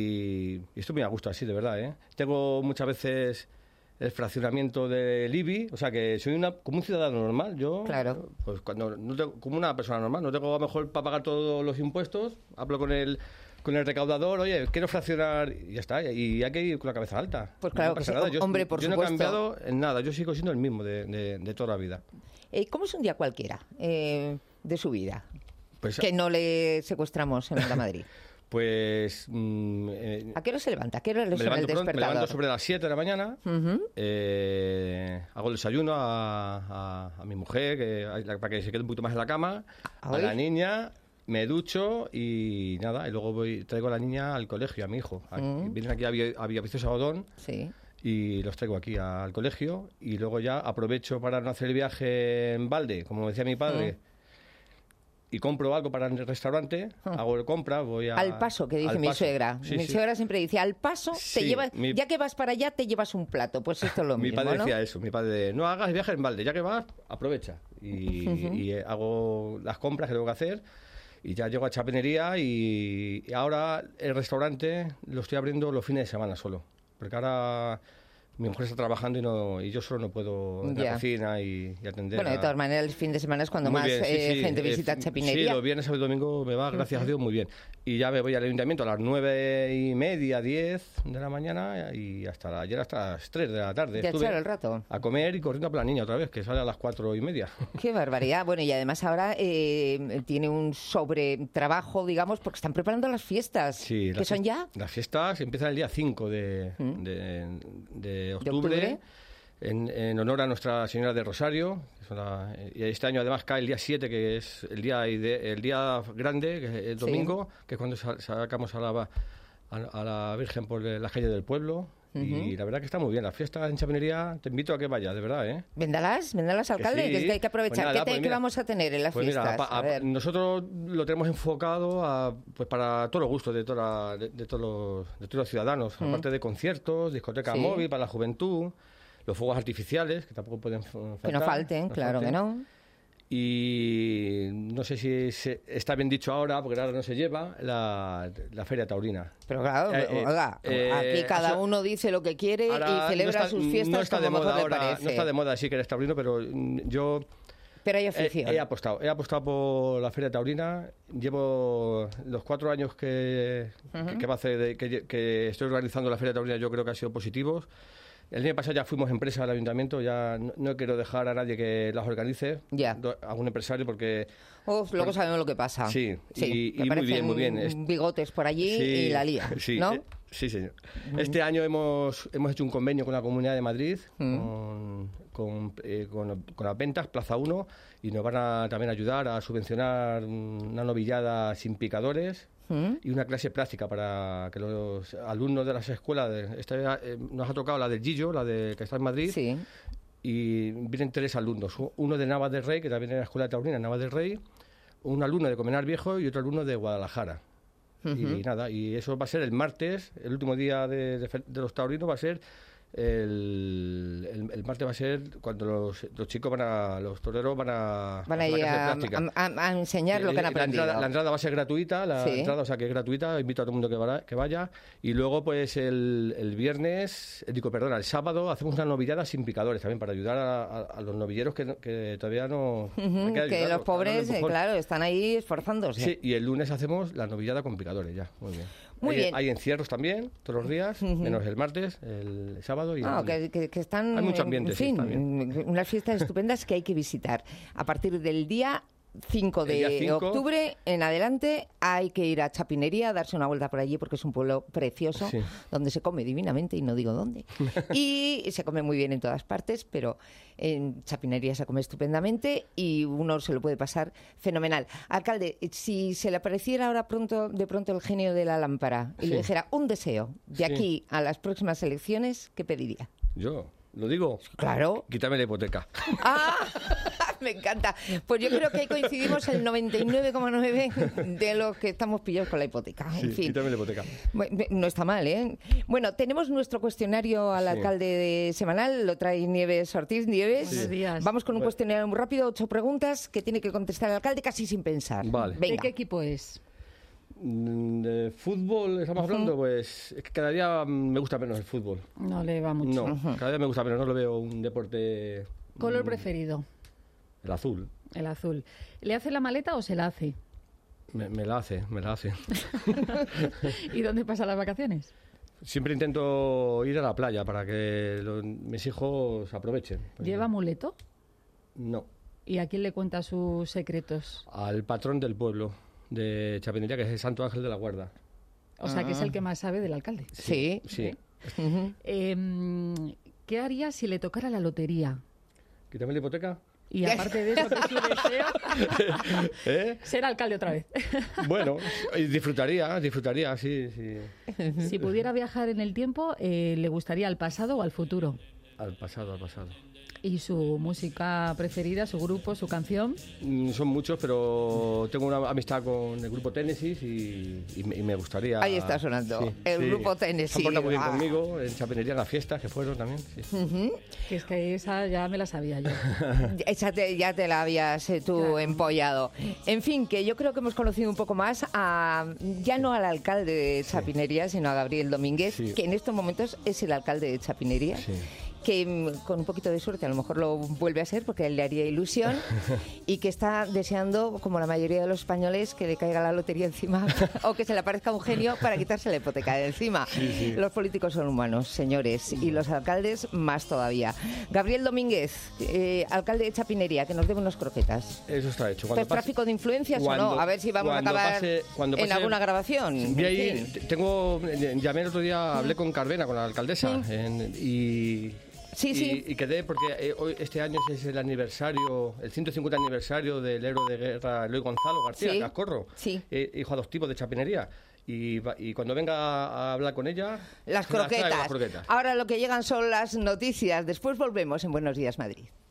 y, y esto me a gusto así, de verdad, ¿eh? Tengo muchas veces el fraccionamiento del I B I, o sea que soy una, como un ciudadano normal, yo, Claro. pues cuando no tengo, como una persona normal, no tengo a lo mejor para pagar todos los impuestos, hablo con el con el recaudador, oye, quiero fraccionar y ya está, y hay que ir con la cabeza alta. Pues claro No que pasa sí, nada. Yo, hombre, por yo no he supuesto. cambiado en nada, yo sigo siendo el mismo de, de- de toda la vida. Eh, ¿Cómo es un día cualquiera eh, de su vida? Pues, Que no le secuestramos en Onda Madrid. pues mm, eh, ¿A qué hora se levanta? ¿A qué hora le me, suena el levanto pronto, me despertador? levanto sobre las siete de la mañana, Ujú. eh, hago el desayuno a, a- a mi mujer que, para que se quede un poquito más en la cama, a Ay. la niña, me ducho y nada, y luego voy traigo a la niña al colegio, a mi hijo. A- Mm. Vienen aquí a, Villa- a Villaviciosa Odón. Sí. Y los traigo aquí al colegio y luego ya aprovecho para no hacer el viaje en balde, como decía mi padre, y compro algo para el restaurante, hago el compra, voy a... Al paso, que dice al mi paso. suegra. Sí, mi sí. suegra siempre dice, al paso, te Sí, llevas, mi- ya que vas para allá, te llevas un plato. Pues esto es lo Mi mismo, padre ¿no? decía eso, mi padre, no hagas viajes en balde, ya que vas, aprovecha. Y, Ujú. y, eh, hago las compras que tengo que hacer y ya llego a Chapinería y, y ahora el restaurante lo estoy abriendo los fines de semana solo, porque ahora mi mujer está trabajando y no y yo solo no puedo ir a Ya. la cocina y, y atender. Bueno, de a- todas maneras, el fin de semana es cuando Muy más bien, sí, eh, sí, gente eh, visita Sí, Chapinería. los viernes, sábado y domingo me va, gracias a Dios, muy bien. Y ya me voy al ayuntamiento a las nueve y media, diez de la mañana y hasta la- ayer hasta las tres de la tarde. Ya Estuve echar el rato. a comer y corriendo por la niña otra vez, que sale a las cuatro y media. Qué barbaridad. Bueno, y además ahora eh, tiene un sobretrabajo, digamos, porque están preparando las fiestas. Sí, ¿Que las son fies- ya? Las fiestas empiezan el día cinco de, de, de octubre. octubre? En, en honor a Nuestra Señora de Rosario. Que son la- y este año además cae el día siete, que es el día, ide- el día grande, que es el Sí. domingo, que es cuando sa- sacamos a la, a, a la Virgen por las calles del pueblo. Uh-huh. Y la verdad que está muy bien. Las fiestas en Chapinería, te invito a que vayas, de verdad, ¿eh? Véndalas, véndalas, alcalde, que, sí. que es que hay que aprovechar. Pues nada, ¿Qué, pues ¿Qué vamos a tener en las pues fiestas? Mira, a, a, a ver. Nosotros lo tenemos enfocado a, pues para todos los gustos de, toda, de, de, todos, los, de todos los ciudadanos. Uh-huh. Aparte de conciertos, discoteca sí. móvil para la juventud, los fuegos artificiales, que tampoco pueden faltar. Que no falten, no claro falten. que no. Y no sé si se, está bien dicho ahora, porque ahora no se lleva, la, la Feria Taurina. Pero claro, eh, eh, oiga, eh, aquí cada eso, uno dice lo que quiere y celebra no está, sus fiestas no está como de moda mejor ahora, le parece. No está de moda decir que eres taurino, pero yo... Pero hay afición. He, he apostado, he apostado por la Feria Taurina. Llevo los cuatro años que, uh-huh. que, que, va a hacer, que, que estoy organizando la Feria Taurina, yo creo que han sido positivos. El año pasado ya fuimos empresa del ayuntamiento, ya no, no quiero dejar a nadie que las organice, ya. a un empresario, porque... Uf, luego por... sabemos lo que pasa. Sí, sí y, y muy bien, muy bien. Bigotes por allí sí, y la lía, sí, ¿no? Eh, sí, señor. Mm. Este año hemos, hemos hecho un convenio con la Comunidad de Madrid, mm. con, con, eh, con, con las ventas, Plaza uno, y nos van a también ayudar a subvencionar una novillada sin picadores, ¿Mm? y una clase práctica para que los alumnos de las escuelas, de, este, eh, nos ha tocado la del Gillo, la de que está en Madrid, sí. y vienen tres alumnos, uno de Navas del Rey, que también es la escuela taurina, Navas del Rey, un alumno de Comenar Viejo y otro alumno de Guadalajara. Uh-huh. Y nada, y eso va a ser el martes, el último día de, de, de los taurinos va a ser El, el, el martes va a ser cuando los, los chicos van a, los toreros van a, van a, a, ir a, a, a enseñar lo que han aprendido. La entrada, la entrada va a ser gratuita, la sí. entrada, o sea que es gratuita, invito a todo el mundo que, va, que vaya. Y luego pues el, el viernes, digo, perdona, el sábado hacemos una novillada sin picadores también para ayudar a, a, a los novilleros que, que todavía no... Uh-huh, que, que los pobres, eh, claro, están ahí esforzándose. Sí, y el lunes hacemos la novillada con picadores ya, muy bien. Muy hay, bien. Hay encierros también, todos los días, uh-huh. menos el martes, el sábado y el ah, que, que, que están... Hay mucho ambiente, en fin, sí, unas fiestas estupendas que hay que visitar. A partir del día cinco de octubre en adelante hay que ir a Chapinería, darse una vuelta por allí porque es un pueblo precioso, sí. donde se come divinamente y no digo dónde. Y se come muy bien en todas partes, pero en Chapinería se come estupendamente y uno se lo puede pasar fenomenal. Alcalde, si se le apareciera ahora pronto, de pronto el genio de la lámpara y sí. le dijera un deseo de sí. aquí a las próximas elecciones, ¿qué pediría? Yo... ¿Lo digo? Claro. Quítame la hipoteca. ¡Ah! Me encanta. Pues yo creo que ahí coincidimos el noventa y nueve coma nueve de los que estamos pillados con la hipoteca. En sí, fin. Quítame la hipoteca. No está mal, ¿eh? Bueno, tenemos nuestro cuestionario al sí. alcalde de semanal, lo trae Nieves Ortiz. Nieves, buenos días. Vamos con un bueno. cuestionario muy rápido, ocho preguntas que tiene que contestar el alcalde casi sin pensar. Vale. Venga. ¿De qué equipo es? De fútbol estamos uh-huh. hablando, pues es que cada día me gusta menos el fútbol. No le va mucho. No, uh-huh. cada día me gusta menos, no lo veo un deporte... ¿Color preferido? El azul. El azul. ¿Le hace la maleta o se la hace? Me, me la hace, me la hace. ¿Y dónde pasa las vacaciones? Siempre intento ir a la playa para que los, mis hijos aprovechen. ¿Lleva amuleto? No. ¿Y a quién le cuenta sus secretos? Al patrón del pueblo de Chapinería, que es el Santo Ángel de la Guarda. O sea, ah. que es el que más sabe del alcalde. Sí. Sí. sí. Uh-huh. Eh, ¿Qué haría si le tocara la lotería? ¿Quítame la hipoteca? Y aparte de eso, ¿qué es su deseo? ¿Eh? Ser alcalde otra vez. Bueno, disfrutaría, disfrutaría, sí, sí. Si pudiera viajar en el tiempo, eh, ¿le gustaría al pasado o al futuro? Al pasado, al pasado. ¿Y su música preferida, su grupo, su canción? Mm, son muchos, pero tengo una amistad con el grupo Ténesis y, y, y me gustaría... Ahí está sonando, sí, el sí. grupo Ténesis. Se han portado muy bien ah. conmigo, en Chapinería, en las fiestas que fueron también. Sí. Uh-huh. Que es que esa ya me la sabía yo. Esa te, ya te la habías eh, tú claro. empollado. En fin, que yo creo que hemos conocido un poco más a, ya no al alcalde de Chapinería, sí. sino a Gabriel Domínguez, sí. que en estos momentos es el alcalde de Chapinería. Sí. Que con un poquito de suerte a lo mejor lo vuelve a ser porque a él le haría ilusión y que está deseando, como la mayoría de los españoles, que le caiga la lotería encima o que se le aparezca un genio para quitarse la hipoteca de encima. Sí, sí. Los políticos son humanos, señores, y los alcaldes más todavía. Gabriel Domínguez, eh, alcalde de Chapinería, que nos debe unas croquetas. Eso está hecho. ¿Es tráfico de influencias cuando, o no? A ver si vamos a acabar pase, en pase, alguna grabación. Vi ahí, tengo, llamé el otro día, hablé con Carvena, con la alcaldesa, sí. en, y... Sí, sí. Y, y quedé porque eh, hoy, este año es el aniversario, el ciento cincuenta aniversario del héroe de guerra Eloy Gonzalo García, sí. Cascorro, sí. eh, hijo adoptivo de Chapinería. Y, y cuando venga a hablar con ella... Las croquetas. las croquetas. Ahora lo que llegan son las noticias. Después volvemos en Buenos Días, Madrid.